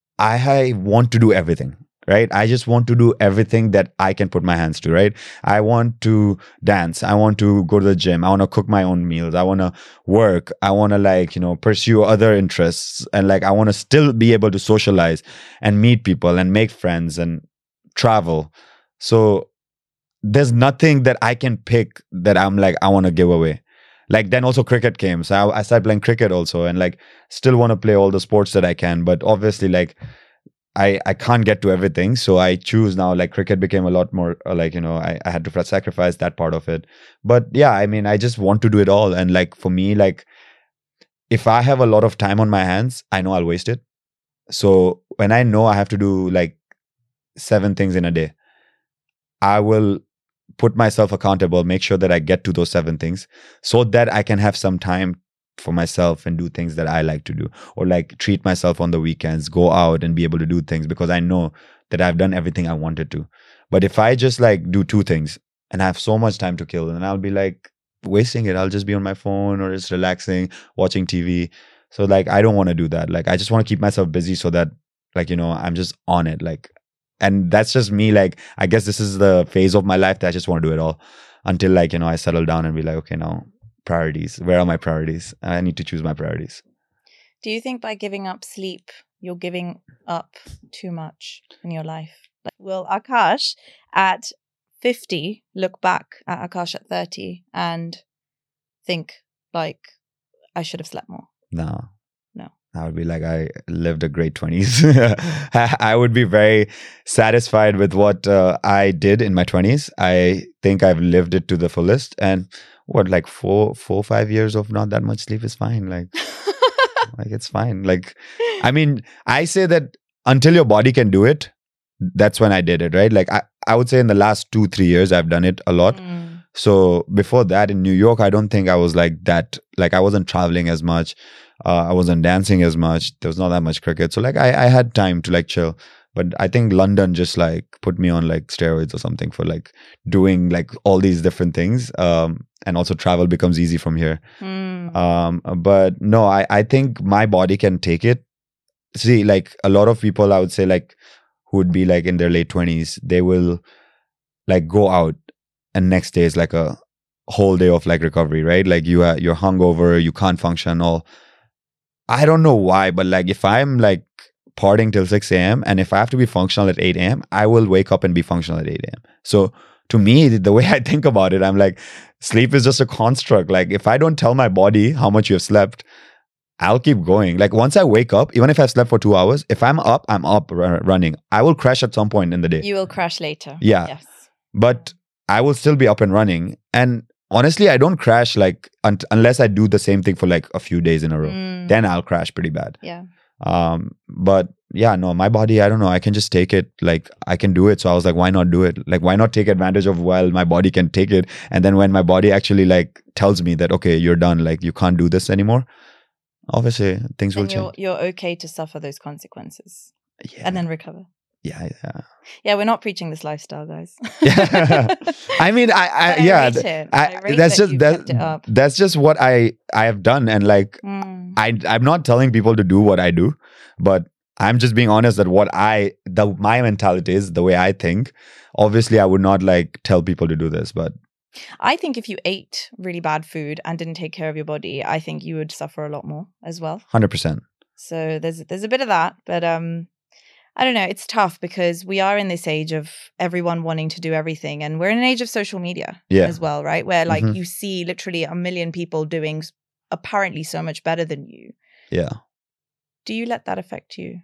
I want to do everything. Right? I just want to do everything that I can put my hands to, right? I want to dance. I want to go to the gym. I want to cook my own meals. I want to work. I want to like, you know, pursue other interests. And like, I want to still be able to socialize and meet people and make friends and travel. So there's nothing that I can pick that I'm like, I want to give away. Like then also cricket came. So I, I started playing cricket also, and like still want to play all the sports that I can. But obviously like, I, I can't get to everything. So I choose now, like cricket became a lot more uh, like, you know, I, I had to sacrifice that part of it. But yeah, I mean, I just want to do it all. And like for me, like if I have a lot of time on my hands, I know I'll waste it. So when I know I have to do like seven things in a day, I will put myself accountable, make sure that I get to those seven things so that I can have some time for myself and do things that I like to do, or like treat myself on the weekends, go out and be able to do things because I know that I've done everything I wanted to. But if I just like do two things and I have so much time to kill, then I'll be like wasting it. I'll just be on my phone or just relaxing, watching T V. So like, I don't want to do that. Like, I just want to keep myself busy so that like, you know, I'm just on it. Like, and that's just me. Like, I guess this is the phase of my life that I just want to do it all until like, you know, I settle down and be like, okay, now priorities. Where are my priorities? I need to choose my priorities. Do you think by giving up sleep, you're giving up too much in your life? Like, will Akash at fifty look back at Akash at thirty and think like, I should have slept more? No. No. I would be like, I lived a great twenties. I would be very satisfied with what uh, I did in my twenties. I think I've lived it to the fullest. And what, like four, four, five years of not that much sleep is fine. Like, like it's fine. Like, I mean, I say that until your body can do it, that's when I did it, right? Like, I, I would say in the last two, three years, I've done it a lot. Mm. So before that in New York, I don't think I was like that. Like, I wasn't traveling as much. Uh, I wasn't dancing as much. There was not that much cricket. So like, I, I had time to like chill. But I think London just like put me on like steroids or something for like doing like all these different things. Um, and also travel becomes easy from here. Mm. Um, but no, I, I think my body can take it. See, like a lot of people, I would say like who would be like in their late twenties, they will like go out and next day is like a whole day of like recovery, right? Like you are, you're hungover, you can't function all. I don't know why, but like if I'm like partying till six a.m. and if I have to be functional at eight a.m., I will wake up and be functional at eight a.m. So to me, the way I think about it, I'm like, sleep is just a construct. Like if I don't tell my body how much you have slept, I'll keep going. Like once I wake up, even if I've slept for two hours, if I'm up, I'm up r- running. I will crash at some point in the day. You will crash later. Yeah. Yes. But I will still be up and running. And honestly, I don't crash like un- unless I do the same thing for like a few days in a row. Mm. Then I'll crash pretty bad. Yeah. Um, but yeah, no, my body, I don't know, I can just take it. Like, I can do it. So I was like, why not do it? Like, why not take advantage of while my body can take it? And then when my body actually like tells me that, okay, you're done, like you can't do this anymore, obviously things will And you're change. you're okay to suffer those consequences Yeah. and then recover. Yeah, yeah. Yeah, we're not preaching this lifestyle, guys. Yeah. I mean, I, I, But I yeah, rate th- it. I, I rate that's that just you've that, kept it up. that's just what I I have done, and like Mm. I I'm not telling people to do what I do, but I'm just being honest that what I the my mentality is, the way I think. Obviously, I would not like tell people to do this, but I think if you ate really bad food and didn't take care of your body, I think you would suffer a lot more as well. one hundred percent. So there's there's a bit of that, but um I don't know, it's tough because we are in this age of everyone wanting to do everything, and we're in an age of social media Yeah. as well, right? Where like Mhm. you see literally a million people doing s- apparently so much better than you. Yeah. Do you let that affect you?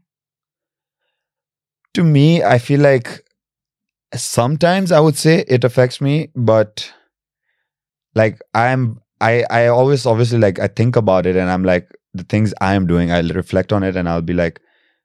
To me, I feel like sometimes I would say it affects me, but like I'm I I always obviously like I think about it and I'm like the things I am doing, I'll reflect on it and I'll be like,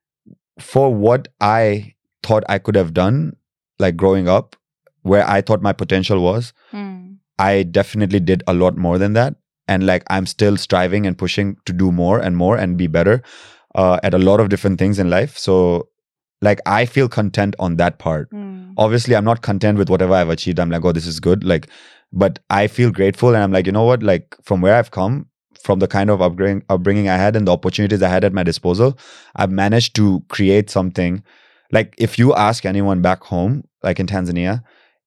for what I thought I could have done, like growing up, where I thought my potential was, Mm. I definitely did a lot more than that. And like I'm still striving and pushing to do more and more and be better uh, at a lot of different things in life. So like I feel content on that part. Mm. Obviously, I'm not content with whatever I've achieved. I'm like, oh, this is good. Like, but I feel grateful and I'm like, you know what? Like from where I've come, from the kind of upbringing, upbringing I had and the opportunities I had at my disposal, I've managed to create something. Like if you ask anyone back home, like in Tanzania,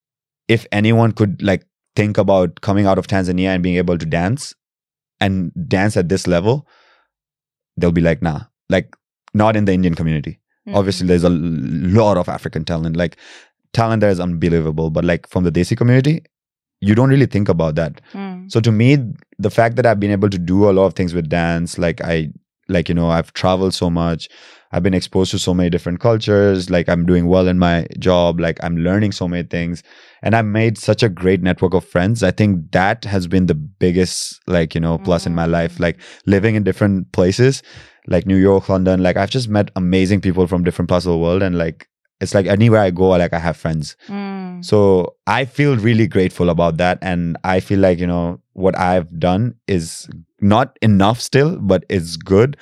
if anyone could like think about coming out of Tanzania and being able to dance and dance at this level, they'll be like, nah, like not in the Indian community. Mm. Obviously, there's a lot of African talent. Like talent there is unbelievable, but like from the Desi community, you don't really think about that. Mm. So to me, the fact that I've been able to do a lot of things with dance, like I, like, you know, I've traveled so much, I've been exposed to so many different cultures, like I'm doing well in my job, like I'm learning so many things, and I've made such a great network of friends. I think that has been the biggest, like, you know, plus in my life, Mm. like living in different places, like New York, London, like I've just met amazing people from different parts of the world. And like, it's like anywhere I go, like I have friends. Mm. So I feel really grateful about that. And I feel like, you know, what I've done is not enough still, but it's good.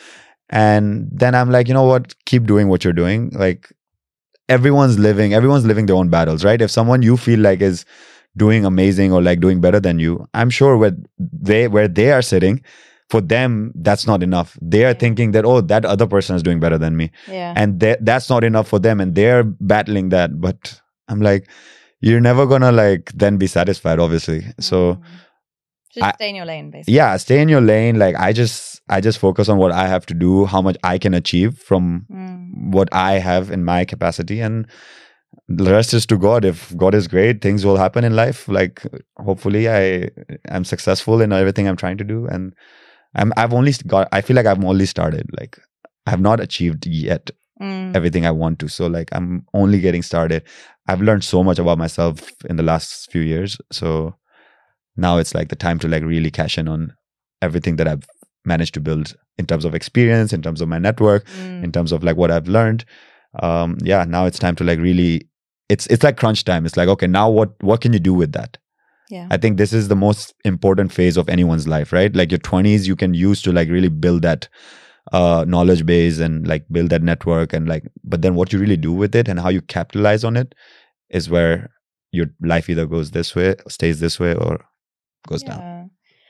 And then I'm like, you know what, keep doing what you're doing. Like everyone's living, everyone's living their own battles, right? If someone you feel like is doing amazing or like doing better than you, I'm sure where they, where they are sitting, for them, that's not enough. They are Yeah. thinking that, oh, that other person is doing better than me. Yeah. And they, that's not enough for them. And they're battling that. But I'm like, you're never gonna like then be satisfied, obviously. So Mm. Just I- stay in your lane, basically. yeah, stay in your lane. Like I just I just focus on what I have to do, how much I can achieve from Mm. what I have in my capacity, and the rest is to God. If God is great, things will happen in life. Like hopefully I am successful in everything I'm trying to do. And I'm I've only got I feel like I've only started. Like I have not achieved yet Mm. everything I want to. So like I'm only getting started. I've learned so much about myself in the last few years. So now it's like the time to like really cash in on everything that I've managed to build in terms of experience, in terms of my network, Mm. in terms of like what I've learned. Um, yeah, now it's time to like really, it's it's like crunch time. It's like, okay, now what what can you do with that? Yeah. I think this is the most important phase of anyone's life, right? Like your twenties, you can use to like really build that uh, knowledge base and like build that network and like, but then what you really do with it and how you capitalize on it is where your life either goes this way, stays this way, or goes down. Yeah.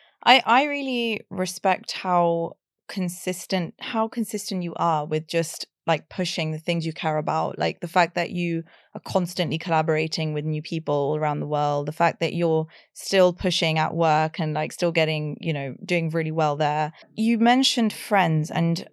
I I really respect how consistent how consistent you are with just like pushing the things you care about, like the fact that you are constantly collaborating with new people all around the world, the fact that you're still pushing at work and like still getting, you know, doing really well there. You mentioned friends, and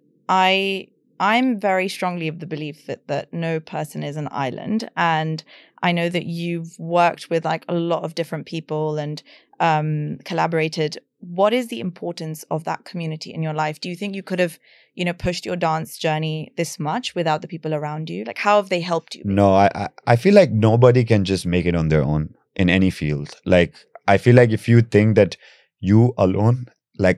I I'm very strongly of the belief that that no person is an island, and I know that you've worked with like a lot of different people and um, collaborated. What is the importance of that community in your life? Do you think you could have, you know, pushed your dance journey this much without the people around you? Like, how have they helped you? No, I I- I feel like nobody can just make it on their own in any field. Like I feel like if you think that you alone, like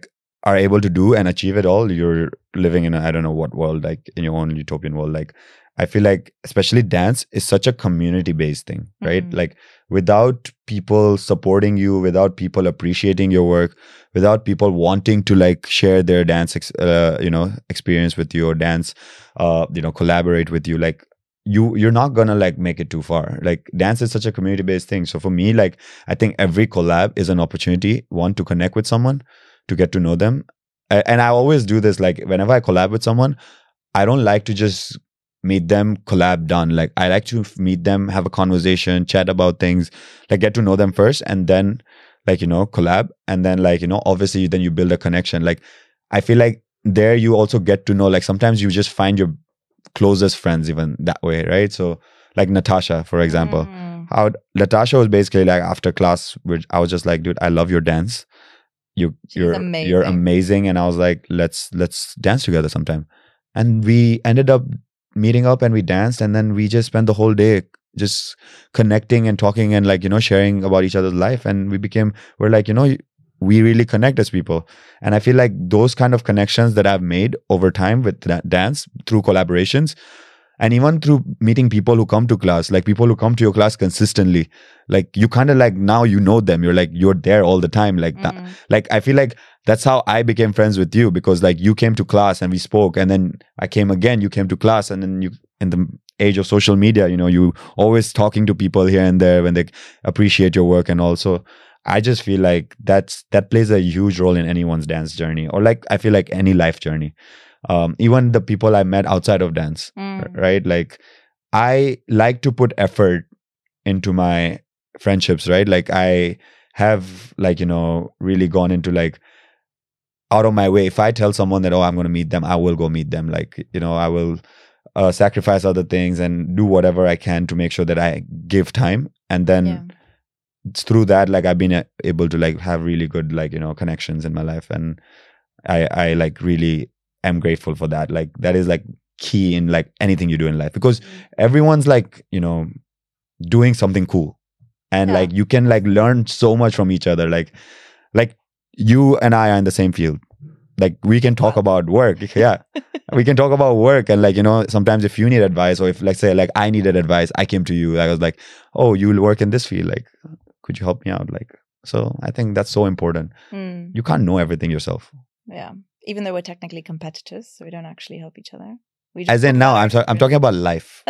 are able to do and achieve it all, you're living in a, I don't know what world, like in your own utopian world. Like I feel like especially dance is such a community based thing, right? Mm. Like without people supporting you, without people appreciating your work, without people wanting to like share their dance ex- uh, you know experience with you, or dance uh you know collaborate with you, like you you're not gonna like make it too far. Like dance is such a community based thing. So for me, like I think every collab is an opportunity, one, to connect with someone, to get to know them. A- and I always do this, like whenever I collab with someone, I don't like to just meet them, collab, done. Like I like to f- meet them, have a conversation, chat about things, like get to know them first, and then like you know collab, and then like you know obviously then you build a connection. Like I feel like there you also get to know, like sometimes you just find your closest friends even that way, right? So like Natasha, for example, Mm. how Natasha was basically like after class, which I was just like, dude, I love your dance. You She's you're you're amazing. amazing, and I was like, let's let's dance together sometime. And we ended up meeting up and we danced, and then we just spent the whole day just connecting and talking and like you know sharing about each other's life, and we became we're like you know we really connect as people. And I feel like those kind of connections that I've made over time with that dance through collaborations, and even through meeting people who come to class, like people who come to your class consistently, like you kind of like now you know them, you're like you're there all the time, like that. Mm. Like I feel like that's how I became friends with you, because like you came to class and we spoke, and then I came again, you came to class, and then you, in the age of social media, you know you always talking to people here and there when they appreciate your work. And also I just feel like that's that plays a huge role in anyone's dance journey, or like I feel like any life journey. Um, even the people I met outside of dance, Mm. right? Like I like to put effort into my friendships, right? Like I have like you know really gone into like out of my way. If I tell someone that, oh, I'm going to meet them, I will go meet them. Like you know I will uh, sacrifice other things and do whatever I can to make sure that I give time. And then Yeah. it's through that, like I've been a- able to like have really good like you know connections in my life. And I I like really am grateful for that. Like that is like key in like anything you do in life, because everyone's like you know doing something cool, and Yeah. like you can like learn so much from each other. Like like you and I are in the same field. Like we can talk Wow. about work. Yeah. We can talk about work, and like you know sometimes if you need advice, or if let's say like I needed advice, I came to you. I was like, oh, you work in this field, like could you help me out? Like, so I think that's so important. Mm. You can't know everything yourself. Yeah. Even though we're technically competitors, so we don't actually help each other. We just As in talk now, about our I'm ta- I'm talking about life.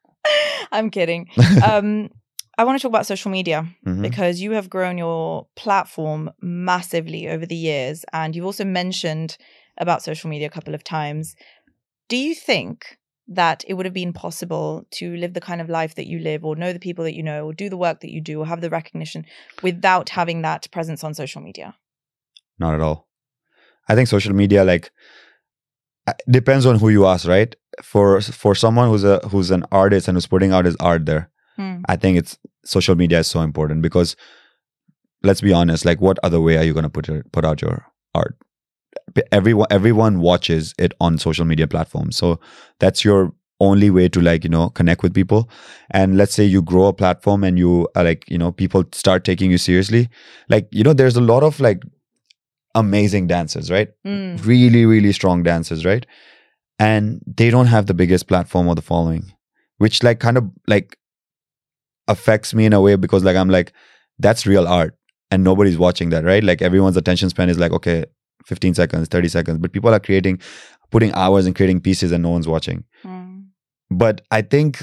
I'm kidding. Um, I want to talk about social media Mhm. because you have grown your platform massively over the years, and you've also mentioned about social media a couple of times. Do you think that it would have been possible to live the kind of life that you live, or know the people that you know, or do the work that you do, or have the recognition without having that presence on social media? Not at all. I think social media like uh, depends on who you ask, right? For for someone who's a who's an artist and who's putting out his art there, Hmm. I think it's social media is so important, because let's be honest, like what other way are you going to put your, put out your art? P- Everyone everyone watches it on social media platforms, so that's your only way to like you know connect with people. And let's say you grow a platform and you are like you know people start taking you seriously. Like you know there's a lot of like amazing dancers, right? Mm. Really really strong dancers, right? And they don't have the biggest platform or the following, which like kind of like affects me in a way, because like I'm like, that's real art and nobody's watching that, right? Like everyone's attention span is like, okay, fifteen seconds, thirty seconds, but people are creating, putting hours and creating pieces and no one's watching. Mm. But I think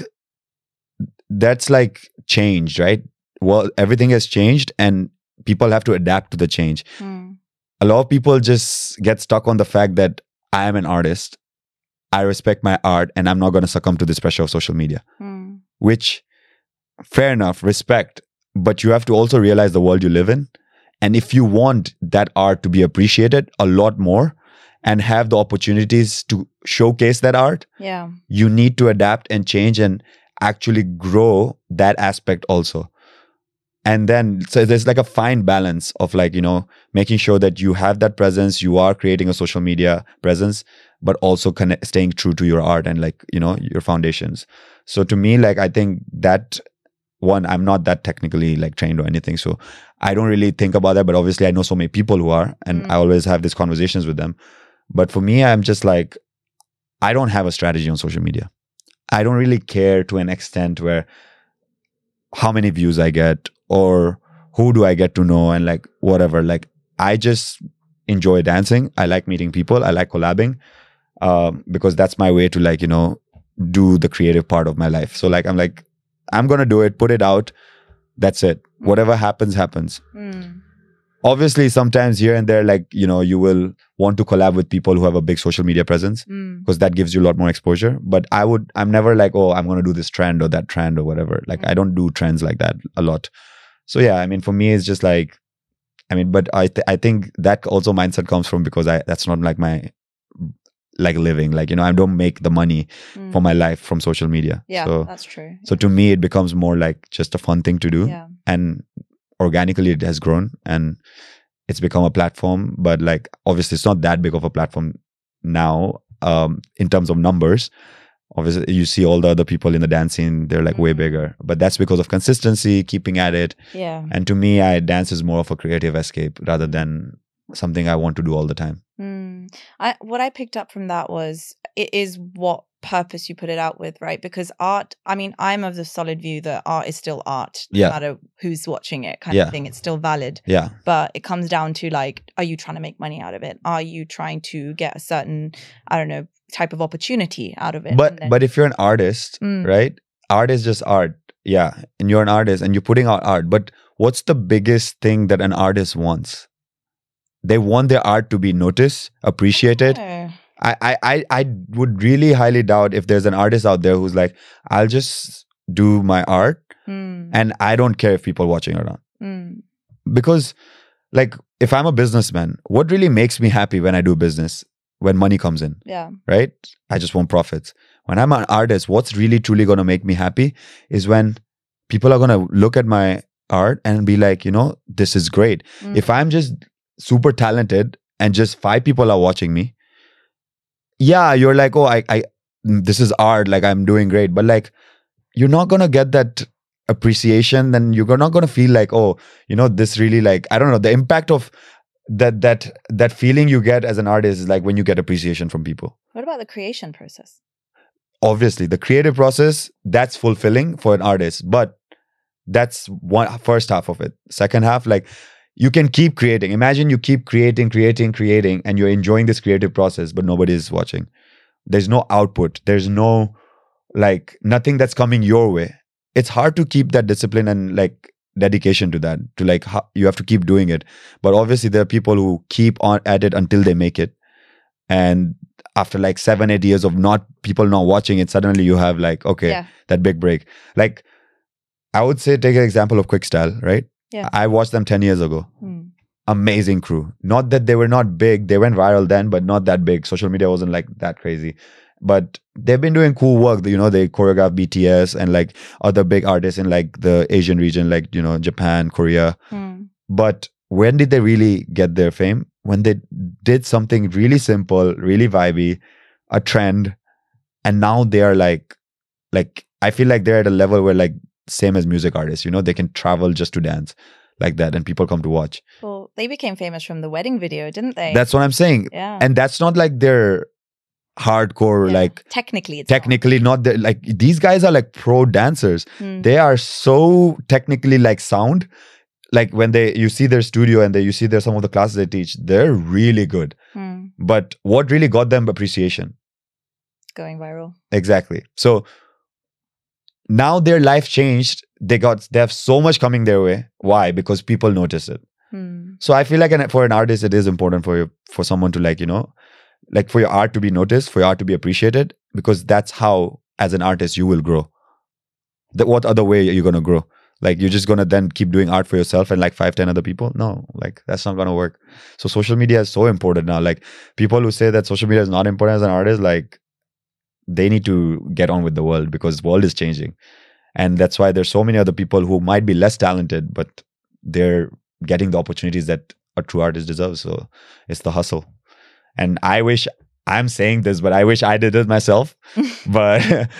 that's like changed, right? Well, everything has changed and people have to adapt to the change. Mm. A lot of people just get stuck on the fact that I am an artist, I respect my art, and I'm not going to succumb to this pressure of social media, Mm. which fair enough, respect, but you have to also realize the world you live in. And if you want that art to be appreciated a lot more and have the opportunities to showcase that art, Yeah. you need to adapt and change and actually grow that aspect also. And then so there's like a fine balance of like you know making sure that you have that presence, you are creating a social media presence, but also connect, staying true to your art and like you know your foundations. So to me, like I think that one, I'm not that technically like trained or anything, so I don't really think about that. But obviously I know so many people who are, and Mm. I always have these conversations with them. But for me, I'm just like, I don't have a strategy on social media. I don't really care to an extent where how many views I get or who do I get to know and like whatever. Like, I just enjoy dancing. I like meeting people. I like collabing, um, because that's my way to like, you know, do the creative part of my life. So like, I'm like, I'm going to do it, put it out. That's it. Mm. Whatever happens, happens. Mm. Obviously, sometimes here and there, like, you know, you will want to collab with people who have a big social media presence, Mm. because that gives you a lot more exposure. But I would, I'm never like, oh, I'm going to do this trend or that trend or whatever. Like, Mm. I don't do trends like that a lot. So yeah, I mean, for me, it's just like, I mean, but I, th- I think that also mindset comes from because I, that's not like my, like living, like, you know, I don't make the money Mm. for my life from social media. Yeah, So, that's true. so to me, it becomes more like just a fun thing to do. Yeah. And organically it has grown and it's become a platform. But like, obviously it's not that big of a platform now, um, in terms of numbers. Obviously you see all the other people in the dance scene, they're like way Mhm. bigger, but that's because of consistency, keeping at it. Yeah. And to me, I dance is more of a creative escape rather than something I want to do all the time. Mm. I what I picked up from that was it is what purpose you put it out with, right? Because art, I mean, I'm of the solid view that art is still art, no Yeah. matter who's watching it, kind Yeah. of thing. It's still valid. Yeah. But it comes down to like, are you trying to make money out of it? Are you trying to get a certain, I don't know, type of opportunity out of it? But And then- but if you're an artist, Mm. right? Art is just art. Yeah. And you're an artist and you're putting out art. But what's the biggest thing that an artist wants? They want their art to be noticed, appreciated. Oh. I, I, I, I would really highly doubt if there's an artist out there who's like, I'll just do my art Mm. and I don't care if people watching or not. Mm. Because like, if I'm a businessman, what really makes me happy when I do business, when money comes in, Yeah. right? I just want profits. When I'm an artist, what's really truly going to make me happy is when people are going to look at my art and be like, you know, this is great. Mm. If I'm just super talented and just five people are watching me, yeah, you're like, oh, I, I, this is art, like I'm doing great. But like, you're not going to get that appreciation. Then you're not going to feel like, oh, you know, this really like, I don't know, the impact of that, that, that feeling you get as an artist is like when you get appreciation from people. What about the creation process? Obviously, the creative process, that's fulfilling for an artist, but that's one first half of it. Second half, like, you can keep creating. Imagine you keep creating, creating, creating, and you're enjoying this creative process, but nobody is watching. There's no output. There's no, like, nothing that's coming your way. It's hard to keep that discipline and like dedication to that, to like, how, you have to keep doing it. But obviously there are people who keep on at it until they make it. And after like seven, eight years of not people not watching it, suddenly you have like, okay, Yeah. that big break. Like, I would say, take an example of Quickstyle, right? Yeah. I watched them ten years ago. Mm. Amazing crew. Not that they were not big. They went viral then, but not that big. Social media wasn't like that crazy. But they've been doing cool work. You know, they choreograph B T S and like other big artists in like the Asian region, like, you know, Japan, Korea. Mm. But when did they really get their fame? When they did something really simple, really vibey, a trend. And now they are like, like, I feel like they're at a level where like, same as music artists, you know, they can travel just to dance like that and people come to watch. Well, they became famous from the wedding video, didn't they? That's what I'm saying. yeah. And that's not like they're hardcore, Yeah. like technically, it's technically not the, like these guys are like pro dancers. not. Mm. They are so technically like sound. Like when they, you see their studio and they, you see their, some of the classes they teach, they're really good. Mm. But what really got them appreciation? Going viral. Exactly. So now their life changed. They got, they have so much coming their way. Why? Because people notice it. Mm. So I feel like an, for an artist, it is important for you, for someone to like, you know, like for your art to be noticed, for your art to be appreciated, because that's how, as an artist, you will grow. That what other way are you going to grow? Like, you're just going to then keep doing art for yourself and like five, ten other people? No, like that's not going to work. So social media is so important now. Like people who say that social media is not important as an artist, like they need to get on with the world, because the world is changing. And that's why there's so many other people who might be less talented, but they're getting the opportunities that a true artist deserves. So it's the hustle. And I wish, I'm saying this, but I wish I did it myself. But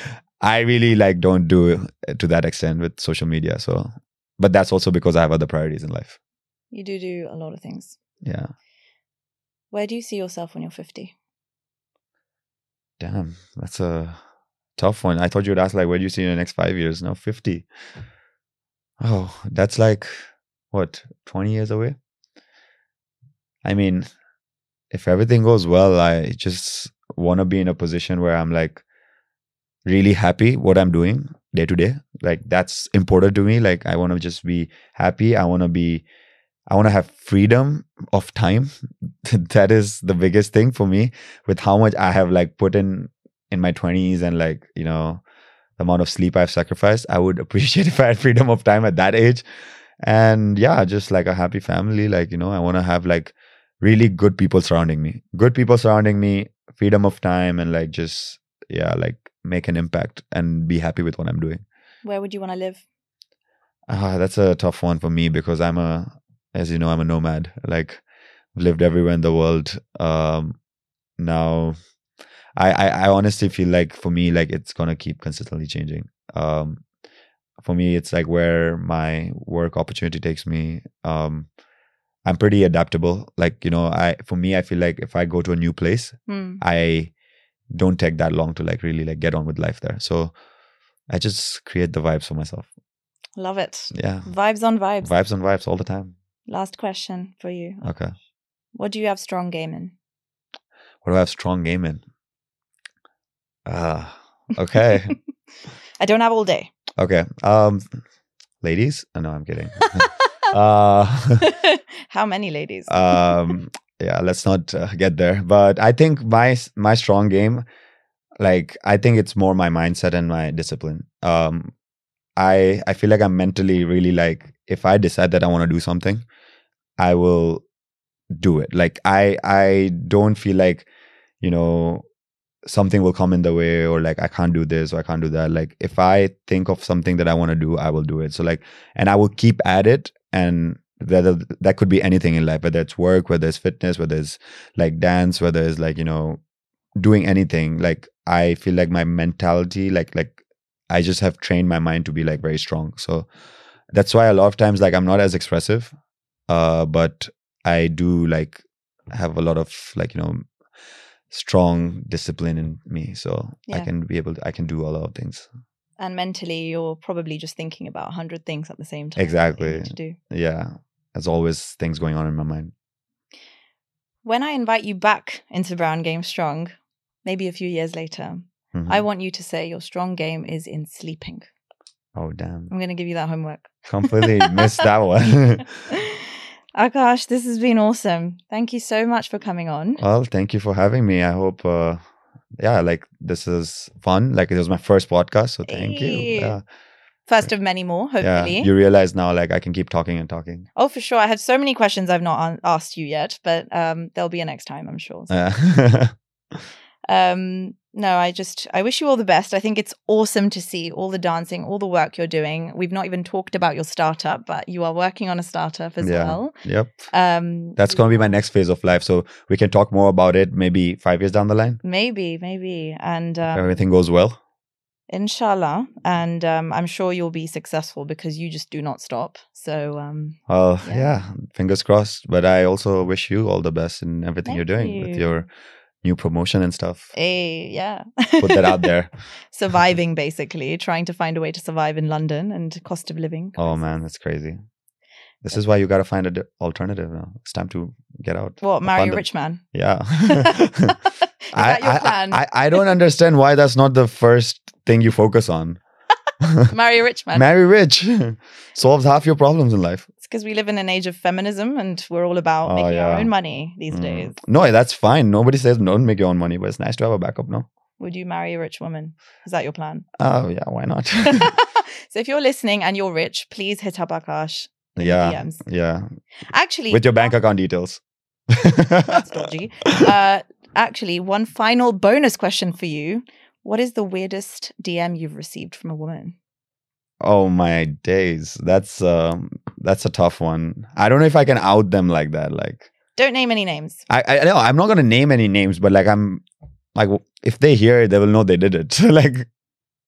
I really like don't do it to that extent with social media. So, but that's also because I have other priorities in life. You do do a lot of things. Yeah. Where do you see yourself when you're fifty? Damn, that's a tough one. I thought you would ask like, where do you see in the next five years? No, fifty. Oh, that's like what, twenty years away? I mean, if everything goes well, I just want to be in a position where I'm like really happy what I'm doing day to day. Like that's important to me. Like I want to just be happy. I want to be, I want to have freedom of time. That is the biggest thing for me with how much I have like put in in my twenties and like, you know, the amount of sleep I've sacrificed. I would appreciate if I had freedom of time at that age. And yeah, just like a happy family. Like, you know, I want to have like really good people surrounding me, good people surrounding me, freedom of time, and like just, yeah, like make an impact and be happy with what I'm doing. Where would you want to live? Ah, that's a tough one for me because I'm a, as you know, I'm a nomad. Like I've lived everywhere in the world. Um, now, I, I I honestly feel like for me, like it's gonna keep consistently changing. Um, for me, it's like where my work opportunity takes me. Um, I'm pretty adaptable. Like, you know, I for me, I feel like if I go to a new place, Hmm. I don't take that long to like really like get on with life there. So I just create the vibes for myself. Love it. Yeah. Vibes on vibes. Vibes and vibes all the time. Last question for you. Okay. What do you have strong game in? What do I have strong game in? Ah, okay. I don't have all day. Okay. Um, ladies? Oh, no, I'm kidding. uh, How many ladies? um, yeah, let's not uh, get there. But I think my my strong game, like I think it's more my mindset and my discipline. Um, I I feel like I'm mentally really like if I decide that I want to do something, I will do it. Like I I don't feel like, you know, something will come in the way or like I can't do this or I can't do that. Like if I think of something that I want to do, I will do it. So like, and I will keep at it. And that that could be anything in life, whether it's work, whether it's fitness, whether it's like dance, whether it's like, you know, doing anything. Like I feel like my mentality, like like I just have trained my mind to be like very strong. So that's why a lot of times like I'm not as expressive, uh, but I do like have a lot of like, you know, strong discipline in me. So Yeah. I can be able to, I can do a lot of things. And mentally, you're probably just thinking about a hundred things at the same time. Exactly. That you need to do. Yeah. There's always things going on in my mind. When I invite you back into Brown Game Strong, maybe a few years later, Mhm. I want you to say your strong game is in sleeping. Oh, damn. I'm going to give you that homework. Completely missed that one. Akash, this has been awesome. Thank you so much for coming on. Well, thank you for having me. I hope, uh, yeah, like this is fun. Like it was my first podcast. So thank Hey. you. Yeah. First of many more, hopefully. Yeah. You realize now, like I can keep talking and talking. Oh, for sure. I had so many questions I've not an- asked you yet, but um, there'll be a next time, I'm sure. So, Yeah. um, no, I just, I wish you all the best. I think it's awesome to see all the dancing, all the work you're doing. We've not even talked about your startup, but you are working on a startup as Yeah. well. Yep. Um, That's going to be my next phase of life. So we can talk more about it maybe five years down the line. Maybe, maybe. And If um, everything goes well. inshallah. And um, I'm sure you'll be successful because you just do not stop. So, um, Well, Yeah. yeah. Fingers crossed. But I also wish you all the best in everything Thank you're doing with you. your new promotion and stuff. hey, yeah. Put that out there. Surviving, basically, trying to find a way to survive in London and cost of living. Oh crisis. man, that's crazy. This is why you got to find an alternative now. It's time to get out. What, of marry a London. rich man? Yeah. Is that your I, plan? I, I, I don't understand why that's not the first thing you focus on. Marry a rich man. Marry rich. Solves half your problems in life. It's because we live in an age of feminism and we're all about Oh, making yeah. our own money these Mm. days. No, that's fine. Nobody says don't make your own money, but it's nice to have a backup, no? Would you marry a rich woman? Is that your plan? Oh, yeah, why not? So if you're listening and you're rich, please hit up Akash in the yeah, D Ms. yeah. Actually, With your bank account details. that's dodgy. Uh, actually, one final bonus question for you. What is the weirdest D M you've received from a woman? Oh my days. That's um that's a tough one. I don't know if I can out them like that. Like Don't name any names. I I know I'm not gonna name any names, but like I'm like if they hear it, they will know they did it. Like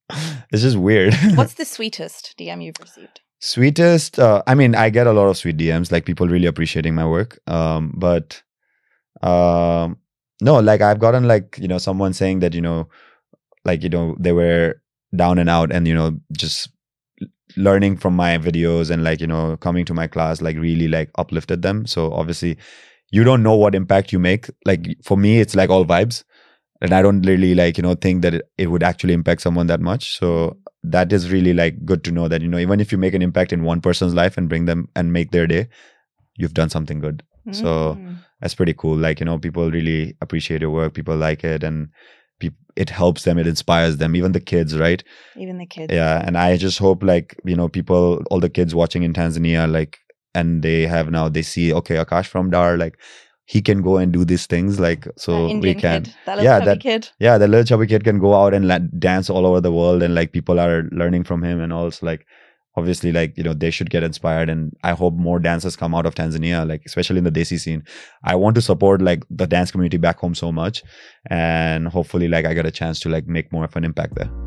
It's just weird. What's the sweetest D M you've received? Sweetest, uh, I mean, I get a lot of sweet D Ms, like people really appreciating my work. Um, but um, no, like I've gotten like, you know, someone saying that, you know, like, you know, they were down and out and, you know, just learning from my videos and like, you know, coming to my class, like really like uplifted them. So obviously you don't know what impact you make. Like for me, it's like all vibes. And I don't really like, you know, think that it, it would actually impact someone that much. So that is really like good to know that, you know, even if you make an impact in one person's life and bring them and make their day, you've done something good. Mm. So that's pretty cool. Like, you know, people really appreciate your work. People like it and pe- it helps them. It inspires them. Even the kids, right? Even the kids. Yeah. And I just hope like, you know, people, all the kids watching in Tanzania, like, and they have now, they see, okay, Akash from Dar, like, he can go and do these things, like, so we can. Kid, that little yeah, chubby that kid. Yeah, the little chubby kid can go out and la- dance all over the world, and like people are learning from him, and also like, obviously, like, you know, they should get inspired. And I hope more dancers come out of Tanzania, like especially in the Desi scene. I want to support like the dance community back home so much, and hopefully, like, I get a chance to like make more of an impact there.